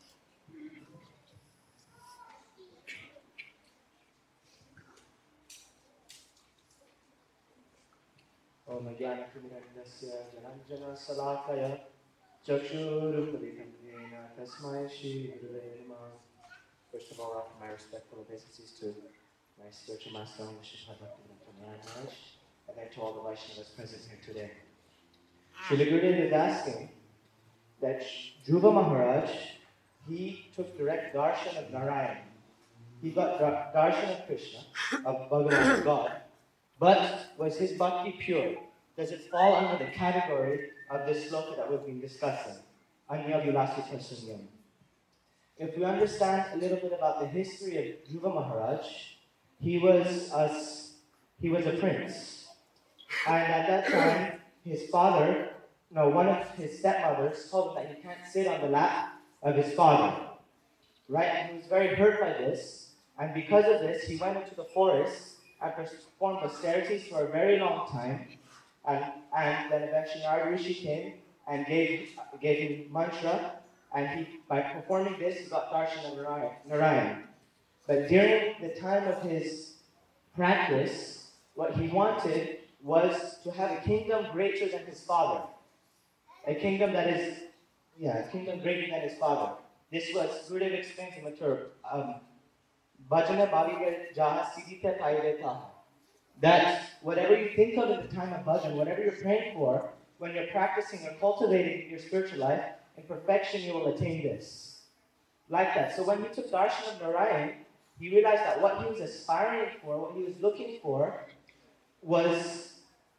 Om Jnanakumindasya Jananjana Salakaya Chakshurupaditam Yena Tasmai Shri Gurave Namah. First of all, I offer my respectful obeisances to my spiritual master, Vishnu Bhakti Maharaj, and then to all the Vaishnavas present here today. Srila Gurudev is asking that Dhruva Maharaj, he took direct darshan of Narayan. He got darshan of Krishna, of Bhagavan, God, but was his bhakti pure? Does it fall under the category of this sloka that we've been discussing? Anya Vilasita Sunyam. If we understand a little bit about the history of Dhruva Maharaj, he was a, he was a prince. And at that time, his father, no, one of his stepmothers told him that he can't sit on the lap of his father. Right? And he was very hurt by this. And because of this, he went into the forest and performed austerities for a very long time. And, and then eventually Narada Rishi came and gave, gave him mantra. And he, by performing this, he got darshan of Narayan. But during the time of his practice, what he wanted was to have a kingdom greater than his father. A kingdom that is, yeah, a kingdom greater than his father. This was, Gurudev explains in Mathura, um, Bhajana Bhaviga Jaha Siddhita Taireta. That whatever you think of in the time of bhajan, whatever you're praying for, when you're practicing or cultivating your spiritual life, in perfection you will attain this. Like that. So when he took darshan of Narayan, he realized that what he was aspiring for, what he was looking for, was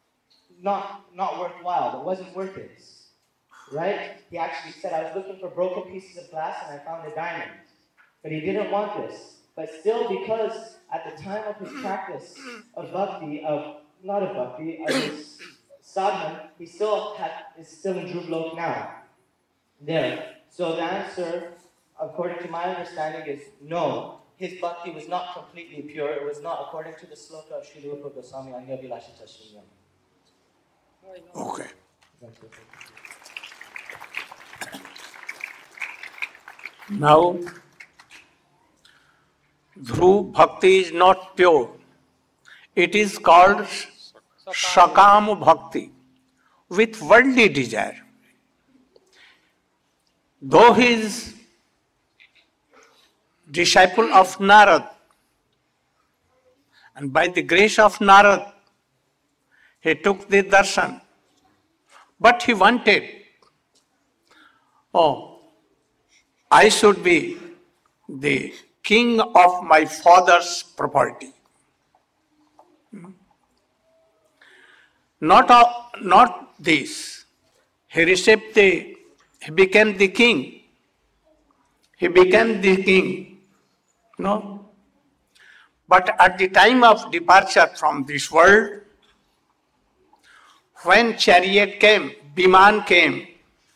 not, not worthwhile. It wasn't worth it. Right? He actually said, I was looking for broken pieces of glass and I found a diamond. But he didn't want this. But still, because at the time of his practice of bhakti, of not of bhakti, of his sadhana, he still had, is still in Dhruva Lok now. There. So the answer, according to my understanding, is no. his bhakti was not completely pure. It was not according to the sloka of Sri Rupa Goswami Anya Vilashita Shunyam. Okay. Now, Dhruv Bhakti is not pure. It is called Sakam Bhakti, with worldly desire. Though he is disciple of Narad, and by the grace of Narad, he took the darshan, but he wanted, oh, I should be the king of my father's property. Not, all, not this. He received the, he became the king. He became the king. No? But at the time of departure from this world, when chariot came, Biman came,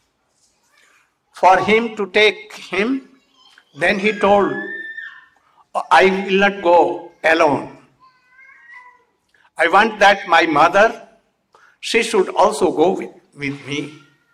for him to take him, then he told, I will not go alone. I want that my mother, she should also go with, with me.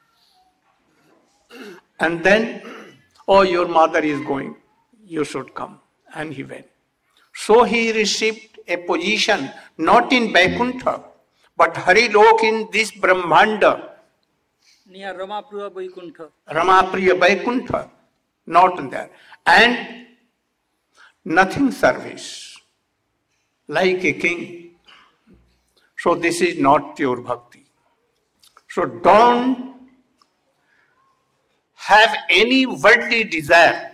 And then, oh, your mother is going, you should come. And he went. So he received a position not in Vaikuntha, but Harilok in this Brahmanda. Near Ramapriya Vaikuntha. Ramapriya Vaikuntha, not there. And nothing service, like a king. So this is not pure bhakti. So don't have any worldly desire.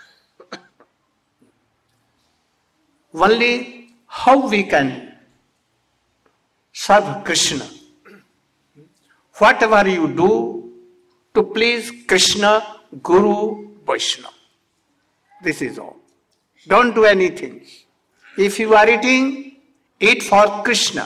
Only how we can serve Krishna. Whatever you do to please Krishna, Guru, Vaishnava. This is all. Don't do anything. If you are eating, eat for Krishna.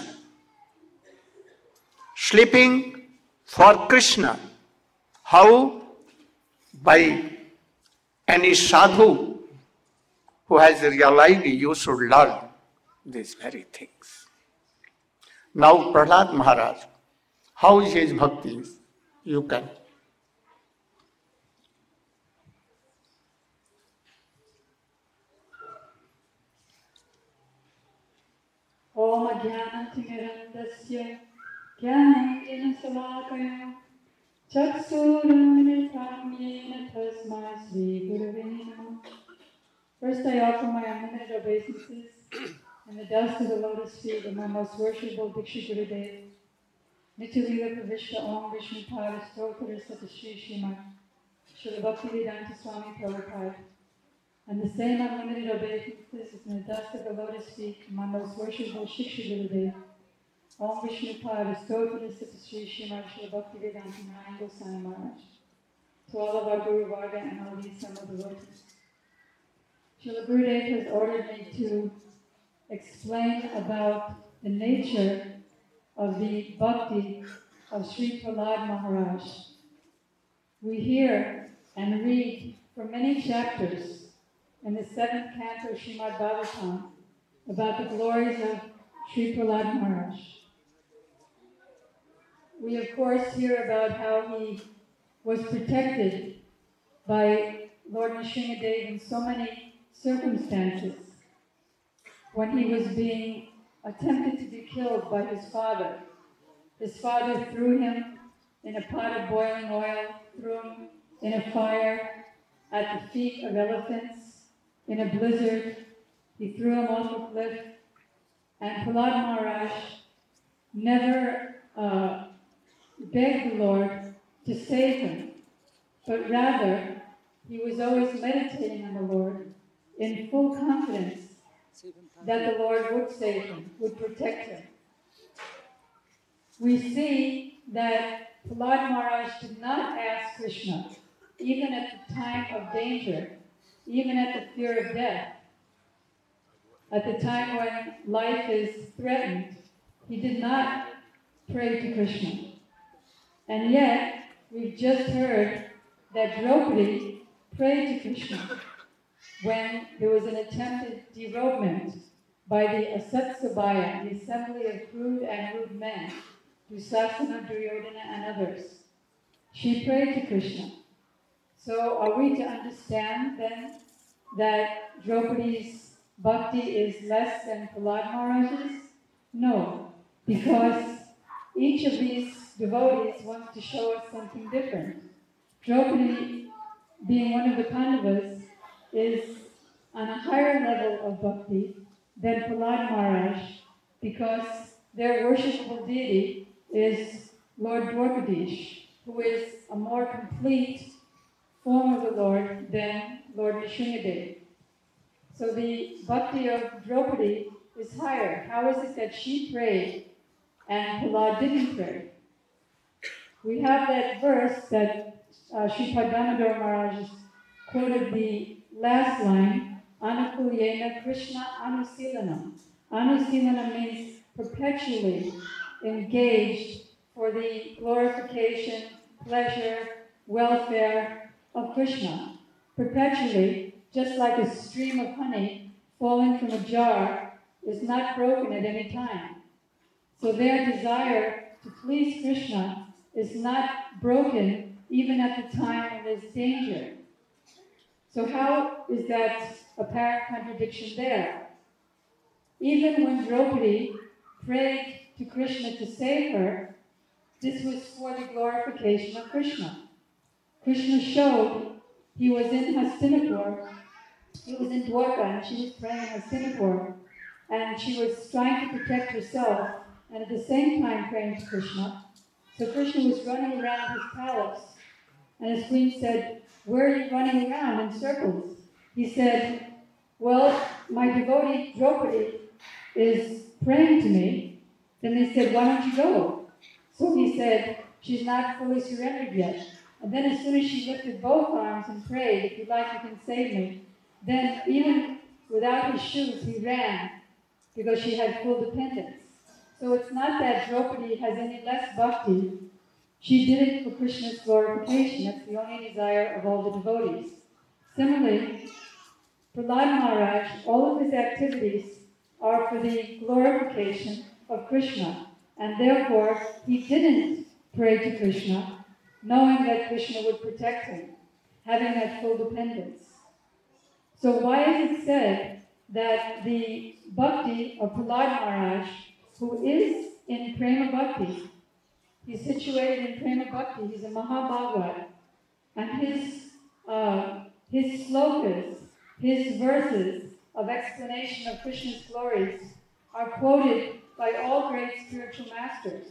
Sleeping for Krishna. How? By any sadhu who has realized you should learn these very things. Now Prahlad Maharaj, how is his bhakti? You can. Om Ajnanatirandasya Jnananjana Salakaya Chaksurunitram Yena Tasmai Sri Gurave Namaha. First I offer my unlimited obeisances and the dust of the lotus feet of my most worshipful Diksha Gurudev, Nityalila Pravishta Om Vishnu Pada Stotara Sata Shri Srimad Srila Bhaktivedanta Swami Prabhupada, and the same unlimited obeisances in the dust of the lotus feet of my most worshipful Shiksha Gurudev, Om Vishnu Pada Stotara Sata Shri Srimad Srila Bhaktivedanta Narayan Goswami Maharaj, to all of our Guru Varga and all these summer devotees. Srila Gurudev has ordered me to explain about the nature of the bhakti of Sri Prahlad Maharaj. We hear and read for many chapters in the seventh canto of Srimad Bhagavatam about the glories of Sri Prahlad Maharaj. We of course hear about how he was protected by Lord Nrsimhadev in so many circumstances. When he was being attempted to be killed by his father, his father threw him in a pot of boiling oil, threw him in a fire, at the feet of elephants, in a blizzard. He threw him off a cliff. And Prahlad Maharaj never uh, begged the Lord to save him, but rather he was always meditating on the Lord in full confidence that the Lord would save him, would protect him. We see that Prahlad Maharaj did not ask Krishna, even at the time of danger, even at the fear of death, at the time when life is threatened, he did not pray to Krishna. And yet, we've just heard that Draupadi prayed to Krishna. when there was an attempted derobement by the Asatsabhaya, the assembly of crude and rude men, Dusasana, Duryodhana, and others. She prayed to Krishna. So are we to understand then that Draupadi's bhakti is less than Prahlad Maharaj's? No, because each of these devotees wants to show us something different. Draupadi, being one of the Pandavas, is on a higher level of bhakti than Prahlad Maharaj, because their worshipful deity is Lord Dwarkadish, who is a more complete form of the Lord than Lord Nrsimhadev. So the bhakti of Draupadi is higher. How is it that she prayed and Prahlad didn't pray? We have that verse that uh, Sripad Damodar Maharaj quoted the last line, Anukulyena Krishna Anusilanam. Anusilanam means perpetually engaged for the glorification, pleasure, welfare of Krishna. Perpetually, just like a stream of honey falling from a jar is not broken at any time. So their desire to please Krishna is not broken even at the time when there's danger. So how is that apparent contradiction there? Even when Draupadi prayed to Krishna to save her, this was for the glorification of Krishna. Krishna showed he was in Hastinapur, he was in Dwarka, and she was praying in Hastinapur, and she was trying to protect herself, and at the same time praying to Krishna. So Krishna was running around his palace, and his queen said, "Where are you running around in circles?" He said, "Well, my devotee Draupadi is praying to me." Then they said, "Why don't you go?" So he said, "She's not fully surrendered yet." And then as soon as she lifted both arms and prayed, "If you like, you can save me," then even without his shoes, he ran, because she had full dependence. So it's not that Draupadi has any less bhakti. She did it for Krishna's glorification. That's the only desire of all the devotees. Similarly, Prahlad Maharaj, all of his activities are for the glorification of Krishna. And therefore, he didn't pray to Krishna, knowing that Krishna would protect him, having that full dependence. So why is it said that the bhakti of Prahlad Maharaj, who is in Prema Bhakti, he's situated in Prema Bhakti, he's a Mahabhagavad, and his, uh, his slokas, his verses of explanation of Krishna's glories are quoted by all great spiritual masters.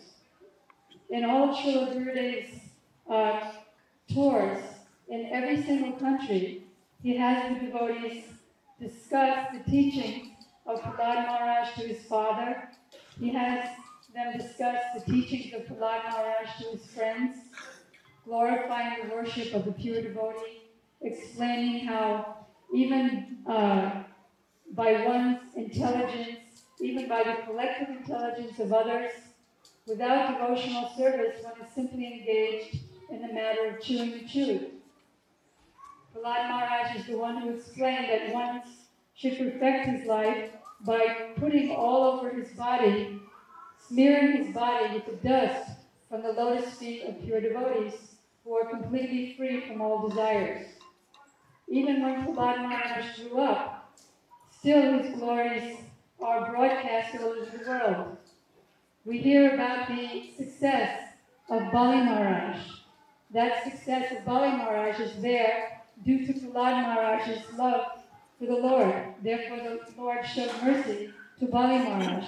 In all Srila Gurudev's uh, tours, in every single country, he has the devotees discuss the teachings of Prahlad Maharaj to his father. He has them discuss the teachings of Prahlad Maharaj to his friends, glorifying the worship of the pure devotee, explaining how even uh, by one's intelligence, even by the collective intelligence of others, without devotional service, one is simply engaged in the matter of chewing the chewed. Prahlad Maharaj is the one who explained that one should perfect his life by putting all over his body, smearing his body with the dust from the lotus feet of pure devotees who are completely free from all desires. Even when Prahlad Maharaj grew up, still his glories are broadcast all over the world. We hear about the success of Bali Maharaj. That success of Bali Maharaj is there due to Prahlad Maharaj's love for the Lord. Therefore the Lord showed mercy to Bali Maharaj.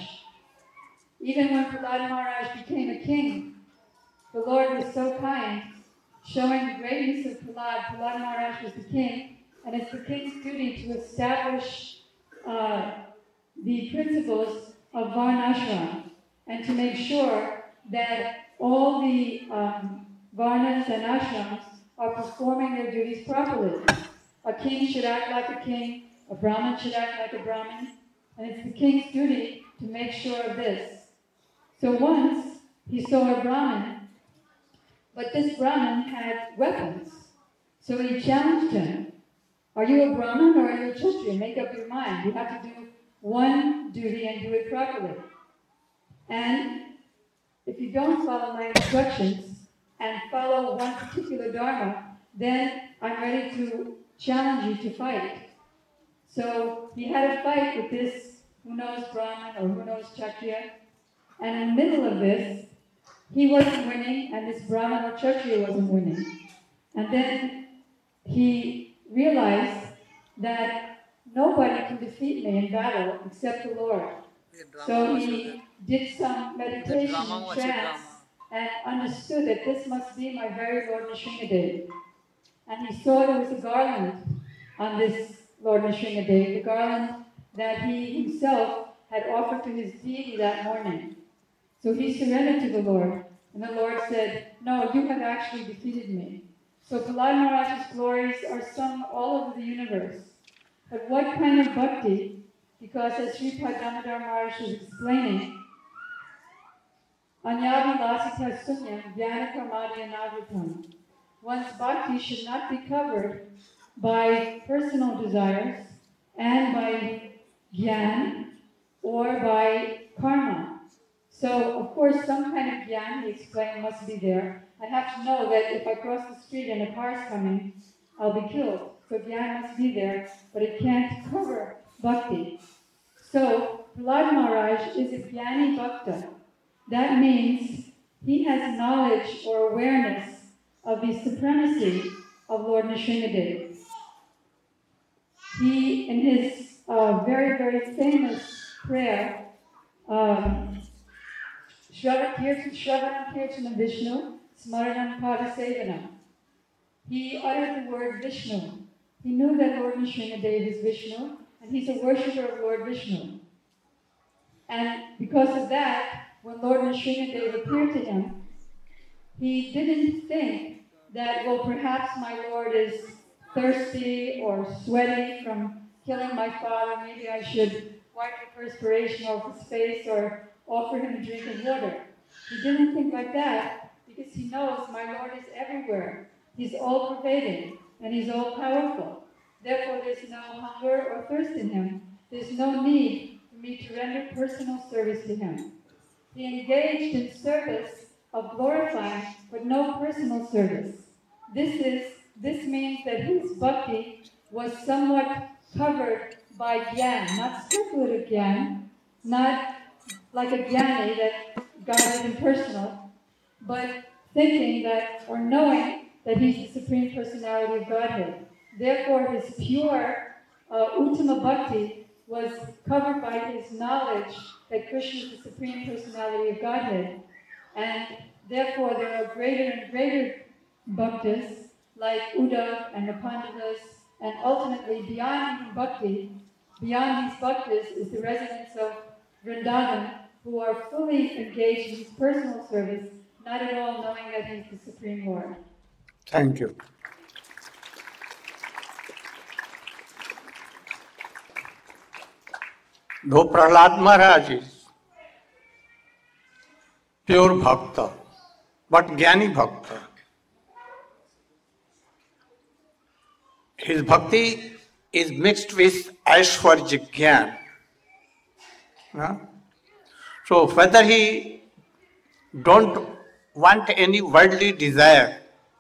Even when Prahlad Maharaj became a king, the Lord was so kind, showing the greatness of Prahlad. Prahlad Maharaj was the king, and it's the king's duty to establish uh, the principles of Varnashram and to make sure that all the um, Varnas and ashrams are performing their duties properly. A king should act like a king, a Brahmin should act like a Brahmin, and it's the king's duty to make sure of this. So once he saw a Brahmin, but this Brahmin had weapons, so he challenged him. Are you a Brahmin or are you a Kshatriya? Make up your mind. You have to do one duty and do it properly. And if you don't follow my instructions and follow one particular dharma, then I'm ready to challenge you to fight. So he had a fight with this who knows Brahmin or who knows Kshatriya, and in the middle of this, he wasn't winning and this Brahmin or Kshatriya wasn't winning. And then he realized that nobody can defeat me in battle except the Lord. So he did some meditation and trance and understood that this must be my very Lord Nrsingadev. And he saw there was a garland on this Lord Nrsingadev, the garland that he himself had offered to his deity that morning. So he surrendered to the Lord, and the Lord said, no, you have actually defeated me. So Prahlad Maharaj's glories are sung all over the universe. But what kind of bhakti? Because as Sripad Damodar Maharaj is explaining, Anyavilasita sunyam jnana karmadi anavritam. One's bhakti should not be covered by personal desires and by jnana or by karma. So, of course, some kind of jnana, he explained, must be there. I have to know that if I cross the street and a car is coming, I'll be killed. So jnana must be there, but it can't cover bhakti. So, Prahlad Maharaj is a jnani bhakta. That means he has knowledge or awareness of the supremacy of Lord Nrsingadev. He, in his uh, very, very famous prayer, um, Shravanam Kirtanam Vishnu, Smaranam Padasevanam. He uttered the word Vishnu. He knew that Lord Nrsingadev is Vishnu, and he's a worshipper of Lord Vishnu. And because of that, when Lord Nrsingadev appeared to him, he didn't think that, well, perhaps my Lord is thirsty or sweaty from killing my father. Maybe I should wipe the perspiration off his face or offer him a drink of water. He didn't think like that because he knows my Lord is everywhere. He's all-pervading and he's all-powerful. Therefore, there's no hunger or thirst in him. There's no need for me to render personal service to him. He engaged in service of glorifying, but no personal service. This is this means that his bhakti was somewhat covered by jnana, not speculative jnana, not like a jnani that God is impersonal, but thinking that or knowing that he's the Supreme Personality of Godhead. Therefore, his pure uh, Uttama Bhakti was covered by his knowledge that Krishna is the Supreme Personality of Godhead. And therefore, there are greater and greater bhaktas like Uddhav and the Pandavas, and ultimately beyond even bhakti, beyond these bhaktas is the residents of Vrindavan who are fully engaged in his personal service, not at all knowing that he's the Supreme Lord. Thank you. Though Prahlad Maharaj is pure bhakta, but jnani bhakta, his bhakti is mixed with Aishwarya Jnana. Huh? So whether he don't want any worldly desire,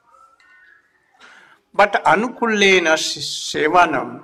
but anukullena sevanam,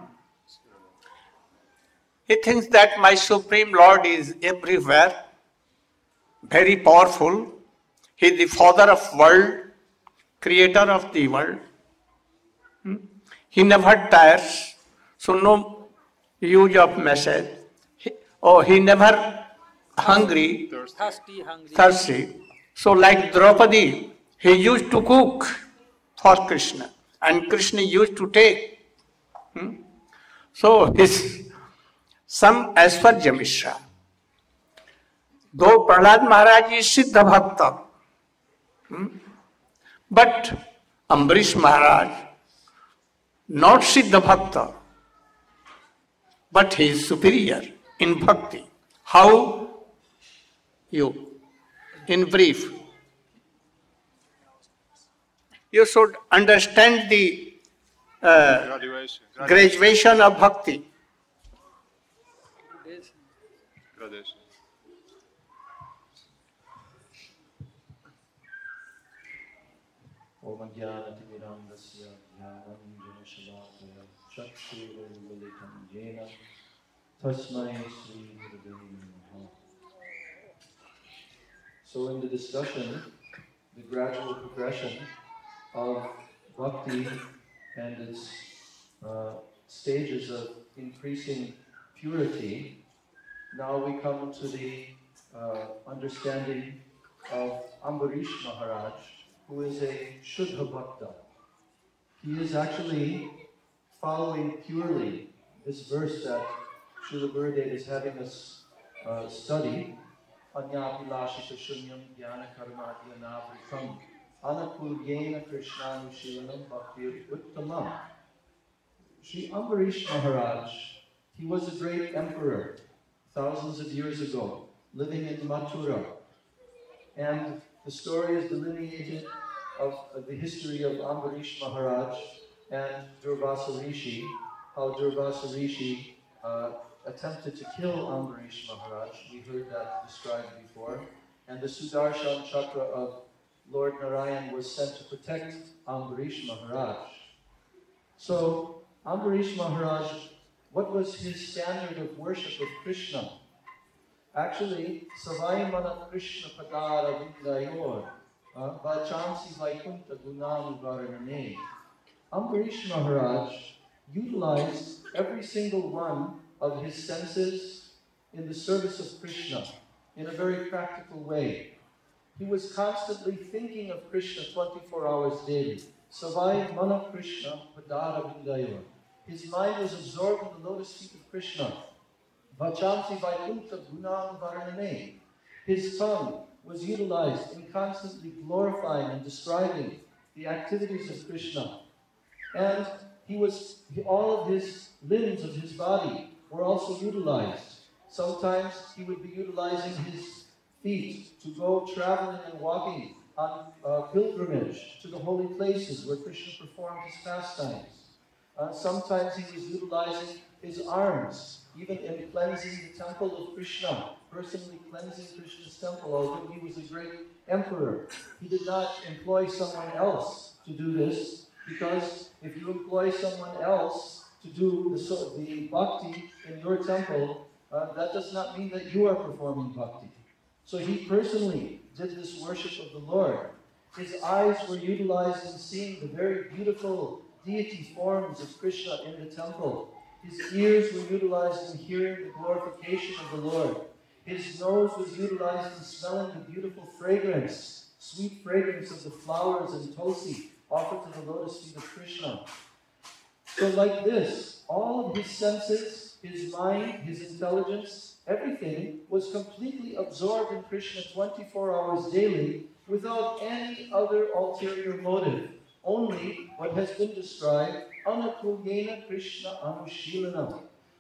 he thinks that my Supreme Lord is everywhere, very powerful. He is the father of world, creator of the world. Hmm? He never tires, so no use of message. He, oh, he never hungry, Thirsty, hungry. thirsty. So like Draupadi, he used to cook for Krishna, and Krishna used to take. Hmm? So his some Aishwarya Mishra. Though Prahlad Maharaj is Siddha Bhakta, hmm? but Ambarish Maharaj, not Siddha Bhakta, but he is superior in bhakti. How? You, in brief, you should understand the uh, Graduation. graduation of bhakti. Gradation. Om Jnanatimirandasya Jnananjanashalakaya Chakshurumilitam Jena Tasmai Sri Gurave Namaha. So in the discussion, the gradual progression of bhakti and its uh, stages of increasing purity, now we come to the uh, understanding of Ambarish Maharaj, who is a Shuddha Bhakta. He is actually following purely this verse that Srila Gurudev is having us uh, study, Anyapilashita Shunyam Jnana Karmadyanavritam Anakulyena Krishnanushīlanam Bhaktir Uttamam. Sri Ambarish Maharaj, he was a great emperor thousands of years ago, living in Mathura. And the story is delineated of, of the history of Ambarish Maharaj and Durvasa Rishi, how Durvasa Rishi uh, attempted to kill Ambarish Maharaj. We heard that described before. And the Sudarshan Chakra of Lord Narayan was sent to protect Ambarish Maharaj. So, Ambarish Maharaj, what was his standard of worship of Krishna? Actually, Savai Mana Krishna Padara Vindayor, Vachansi Vaikunta Gunam Varanane. Ambarish Maharaj utilized every single one of his senses in the service of Krishna in a very practical way. He was constantly thinking of Krishna twenty-four hours daily. Savai Mana Krishna Padara Vindayor. His mind was absorbed in the lotus feet of Krishna. Vachansi Vaikunta Gunam Varanane. His tongue was utilized in constantly glorifying and describing the activities of Krishna. And he was, all of his limbs of his body were also utilized. Sometimes he would be utilizing his feet to go traveling and walking on uh, pilgrimage to the holy places where Krishna performed his pastimes. Uh, sometimes he was utilizing his arms, even in cleansing the temple of Krishna, personally cleansing Krishna's temple, although he was a great emperor. He did not employ someone else to do this, because if you employ someone else to do the, the bhakti in your temple, uh, that does not mean that you are performing bhakti. So he personally did this worship of the Lord. His eyes were utilized in seeing the very beautiful deity forms of Krishna in the temple. His ears were utilized in hearing the glorification of the Lord. His nose was utilized in smelling the beautiful fragrance, sweet fragrance of the flowers and tulsi offered to the lotus feet of Krishna. So like this, all of his senses, his mind, his intelligence, everything was completely absorbed in Krishna twenty-four hours daily without any other ulterior motive. Only what has been described, Anakulyena Krishna Anushilanam.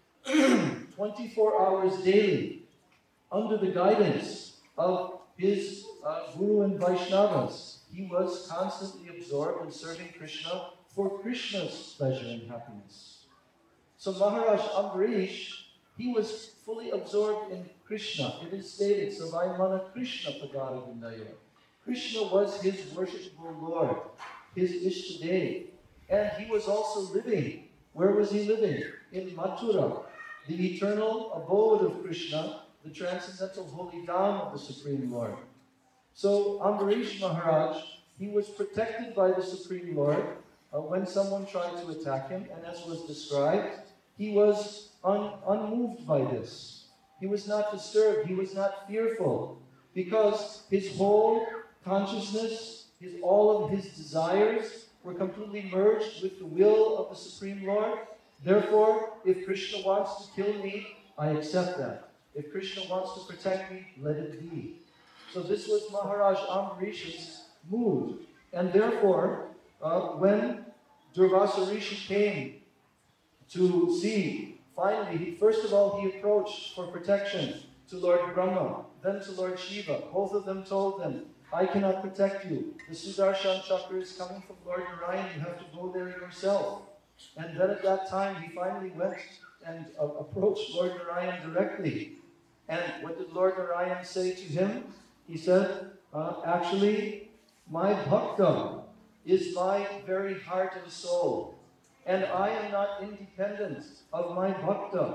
twenty-four hours daily, under the guidance of his uh, Guru and Vaishnavas, he was constantly absorbed in serving Krishna for Krishna's pleasure and happiness. So Maharaj Ambarish, he was fully absorbed in Krishna. It is stated, Savai Mana Krishna Padara Vindayor. Krishna was his worshipable Lord, his Ishtadev. And he was also living. Where was he living? In Mathura, the eternal abode of Krishna, the transcendental holy dham of the Supreme Lord. So Ambarish Maharaj, he was protected by the Supreme Lord uh, when someone tried to attack him, and as was described, he was un unmoved by this. He was not disturbed, he was not fearful, because his whole consciousness, his, all of his desires were completely merged with the will of the Supreme Lord. Therefore, if Krishna wants to kill me, I accept that. If Krishna wants to protect me, let it be. So this was Maharaj Ambarish's mood. And therefore, uh, when Durvasa Rishi came to see, finally, he, first of all, he approached for protection to Lord Brahma, then to Lord Shiva. Both of them told them, I cannot protect you. The Sudarshan Chakra is coming from Lord Narayan. You have to go there yourself. And then at that time, he finally went and uh, approached Lord Narayan directly. And what did Lord Narayan say to him? He said, uh, actually, my bhakta is my very heart and soul. And I am not independent of my bhakta.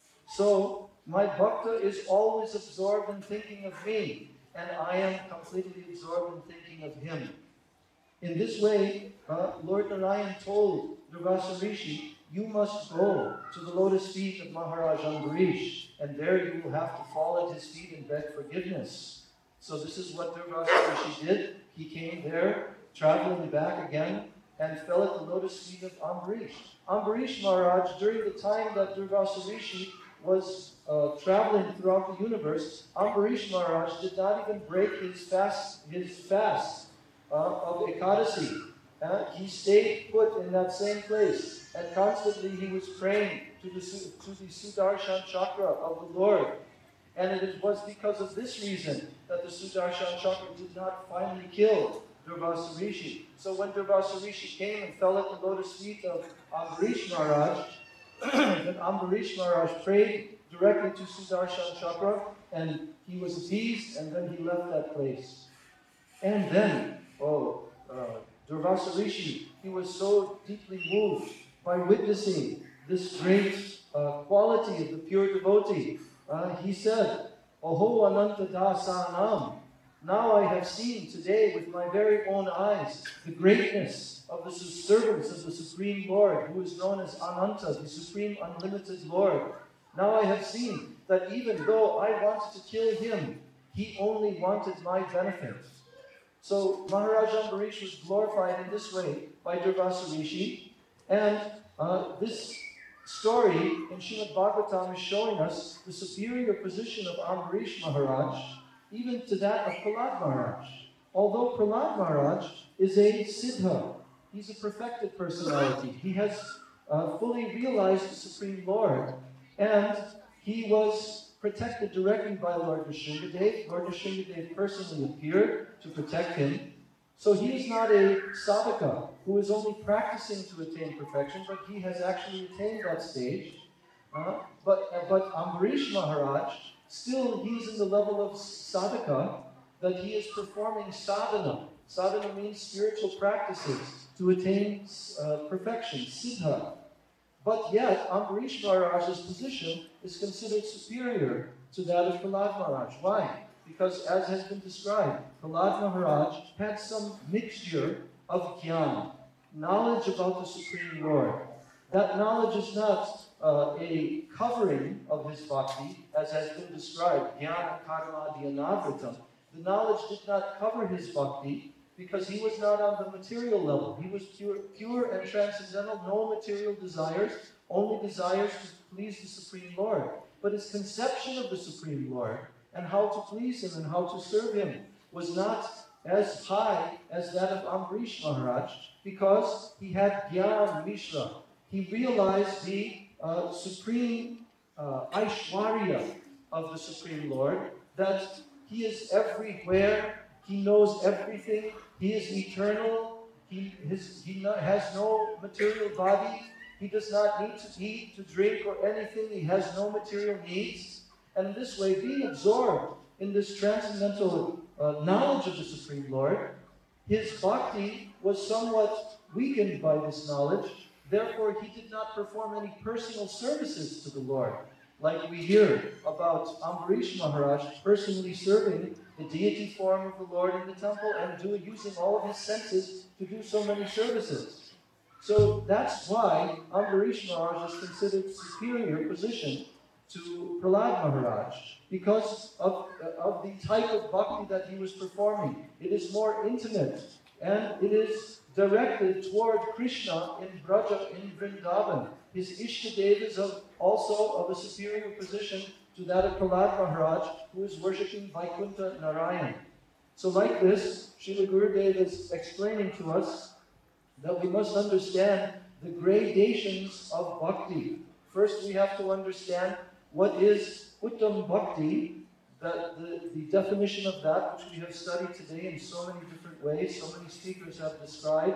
So, my bhakta is always absorbed in thinking of me, and I am completely absorbed in thinking of him. In this way, uh, Lord Narayan told Durvasa Rishi, you must go to the lotus feet of Maharaj Ambarish, and there you will have to fall at his feet and beg forgiveness. So this is what Durvasa Rishi did. He came there, traveling back again, and fell at the lotus feet of Ambarish. Ambarish Maharaj, during the time that Durvasa Rishi was uh, traveling throughout the universe, Ambarish Maharaj did not even break his fast, his fast uh, of Ekadasi. Uh, he stayed put in that same place, and constantly he was praying to the, to the Sudarshan Chakra of the Lord. And it was because of this reason that the Sudarshan Chakra did not finally kill Durvasa Rishi. So when Durvasa Rishi came and fell at the lotus feet of Ambarish Maharaj, then Ambarish Maharaj prayed directly to Sudarshan Chakra, and he was appeased, and then he left that place. And then, oh, uh, Durvasa Rishi, he was so deeply moved by witnessing this great uh, quality of the pure devotee. Uh, he said, Oho Ananta Dasanam, now I have seen today with my very own eyes the greatness of the servants of the Supreme Lord, who is known as Ananta, the Supreme Unlimited Lord. Now I have seen that even though I wanted to kill him, he only wanted my benefit. So Maharaj Ambarish was glorified in this way by Durvasa Rishi, and uh, this story in Srimad Bhagavatam is showing us the superior position of Ambarish Maharaj, even to that of Prahlad Maharaj. Although Prahlad Maharaj is a Siddha, he's a perfected personality. He has uh, fully realized the Supreme Lord, and he was protected directly by Lord Nrsingadev. Lord Nrsingadev personally appeared to protect him. So he is not a sadhaka who is only practicing to attain perfection, but he has actually attained that stage. Uh, but, uh, but Ambarish Maharaj, still he is in the level of sadhaka, that he is performing sadhana. Sadhana means spiritual practices to attain uh, perfection, siddha. But yet, Ambarish Maharaj's position is considered superior to that of Prahlad Maharaj. Why? Because as has been described, Prahlad Maharaj had some mixture of jnana, knowledge about the Supreme Lord. That knowledge is not uh, a covering of his bhakti, as has been described, jnana karma dhyanavritam. The knowledge did not cover his bhakti because he was not on the material level. He was pure, pure and transcendental, no material desires, only desires to please the Supreme Lord. But his conception of the Supreme Lord and how to please him and how to serve him was not as high as that of Ambarish Maharaj, because he had Gyan Mishra. He realized the uh, supreme uh, Aishwarya of the Supreme Lord, that he is everywhere, he knows everything, he is eternal, he, his, he not, has no material body, he does not need to eat, to drink, or anything, he has no material needs. And in this way, being absorbed in this transcendental uh, knowledge of the Supreme Lord, his bhakti was somewhat weakened by this knowledge. Therefore, he did not perform any personal services to the Lord. Like we hear about Ambarish Maharaj personally serving the deity form of the Lord in the temple and do, using all of his senses to do so many services. So that's why Ambarish Maharaj is considered superior position to Prahlad Maharaj, because of, uh, of the type of bhakti that he was performing. It is more intimate, and it is directed toward Krishna in Braja, in Vrindavan. His Ishtadev is of, also of a superior position to that of Prahlad Maharaj, who is worshipping Vaikuntha Narayan. So like this, Srila Gurudev is explaining to us that we must understand the gradations of bhakti. First, we have to understand what is Uttam Bhakti, the, the, the definition of that, which we have studied today in so many different ways, so many speakers have described.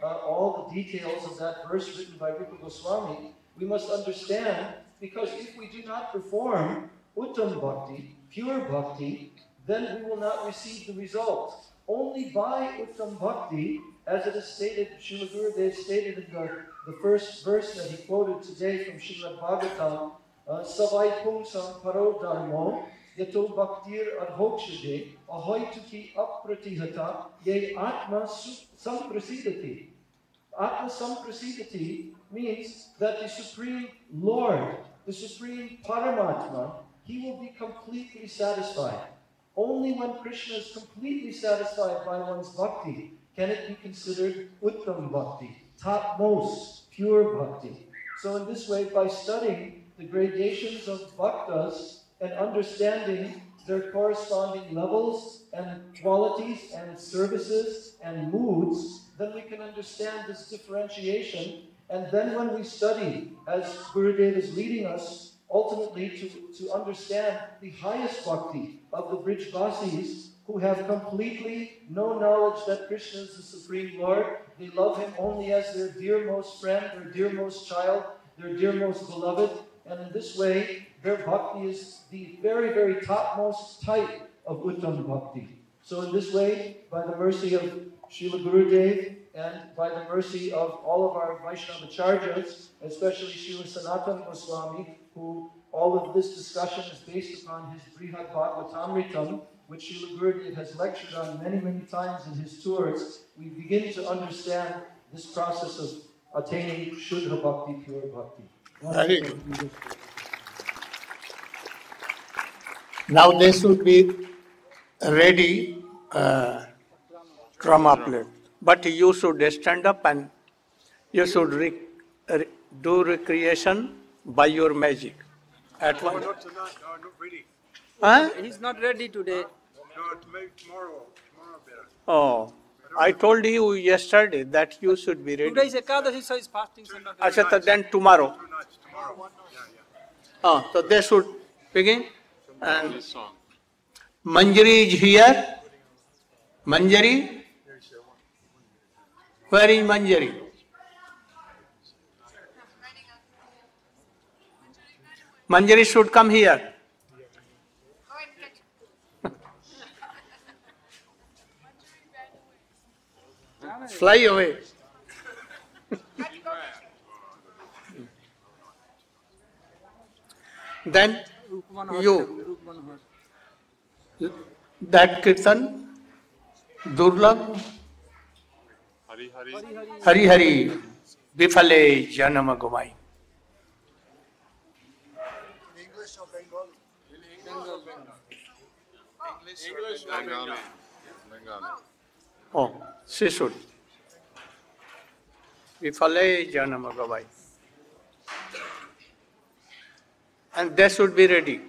uh, all the details of that verse written by Rupa Goswami, we must understand, because if we do not perform Uttam Bhakti, pure Bhakti, then we will not receive the result. Only by Uttam Bhakti, as it is stated, Srila Gurudev stated in the, the first verse that he quoted today from Srimad Bhagavatam, Savai Pungsam Paro Dharmo, Yato Bhaktir Adhokshade, Ahoituki Apratihata, Ye Atma Samprasidati. Atma Samprasidati means that the Supreme Lord, the Supreme Paramatma, he will be completely satisfied. Only when Krishna is completely satisfied by one's bhakti can it be considered Uttam Bhakti, topmost, pure bhakti. So in this way, by studying the gradations of bhaktas and understanding their corresponding levels and qualities and services and moods, then we can understand this differentiation. And then when we study, as Gurudev is leading us, ultimately to, to understand the highest bhakti of the Brijvasis, who have completely no knowledge that Krishna is the Supreme Lord. They love him only as their dearmost friend, their dearmost child, their dearmost beloved. And in this way, their bhakti is the very, very topmost type of Uttam Bhakti. So in this way, by the mercy of Srila Gurudev, and by the mercy of all of our Vaishnava Acharyas, especially Srila Sanatana Goswami, who all of this discussion is based upon his Brihad Bhagavatamritam, which Srila Gurudev has lectured on many, many times in his tours, we begin to understand this process of attaining Shuddha Bhakti, pure Bhakti. Very good. Now they should be ready, uh, drama play. But you should stand up and you should re- re- do recreation by your magic. At No, once. not tonight. No, not ready. Huh? He's not ready today. No, maybe tomorrow. Tomorrow better. Oh, I told you yesterday that you should be ready. Today is Ekadashi, so he's fasting. So not Achha, so then tomorrow. Two nights. Tomorrow. Yeah, yeah. Oh, so they should begin. And This song. Manjari is here. Manjari. Where is Manjari? Manjari should come here. Fly away. Then you, that kirtan, Durlabh, Hari Hari. Hari Hari, Bifale Janama Gomai. English or Bengali? English or Bengali? Bengali. Oh, she should. Bifale Janama Gomai. And they should be ready.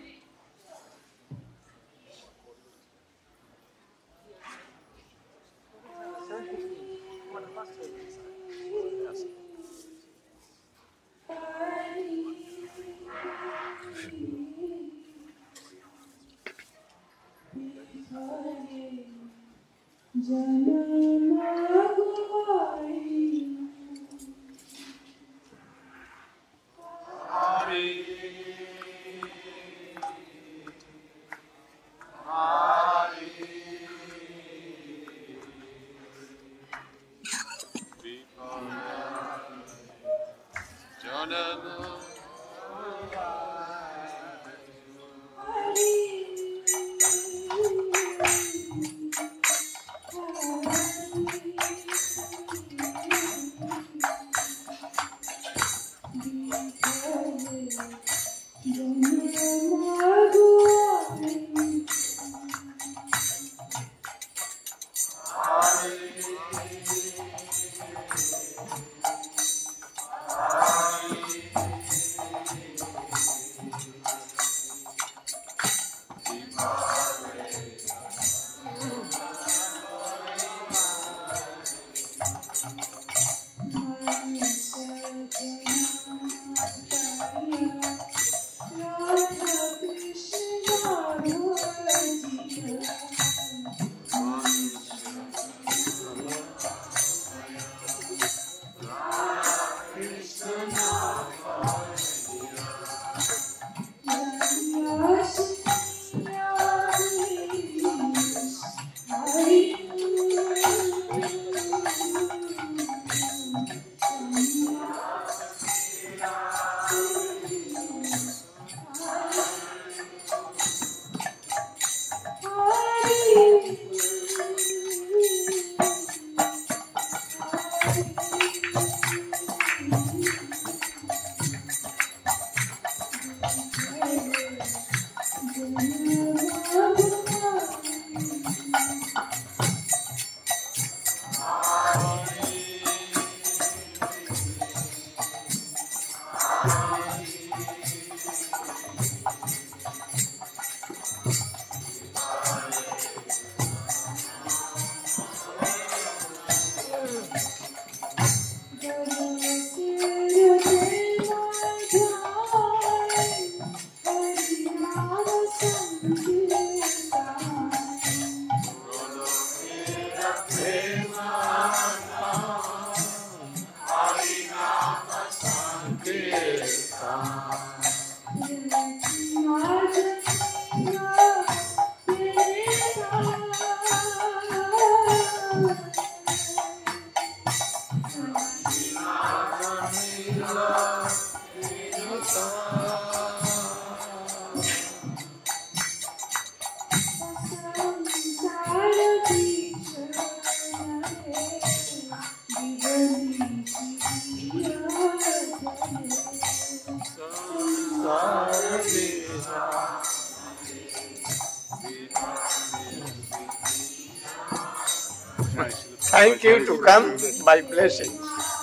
Thank you to come by blessing.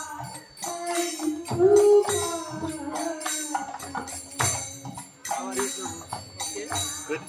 Good.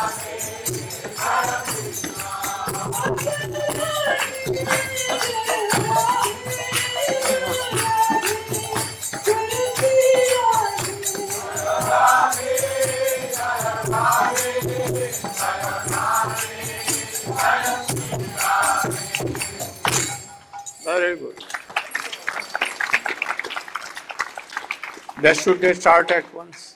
Very good. That should get started at once.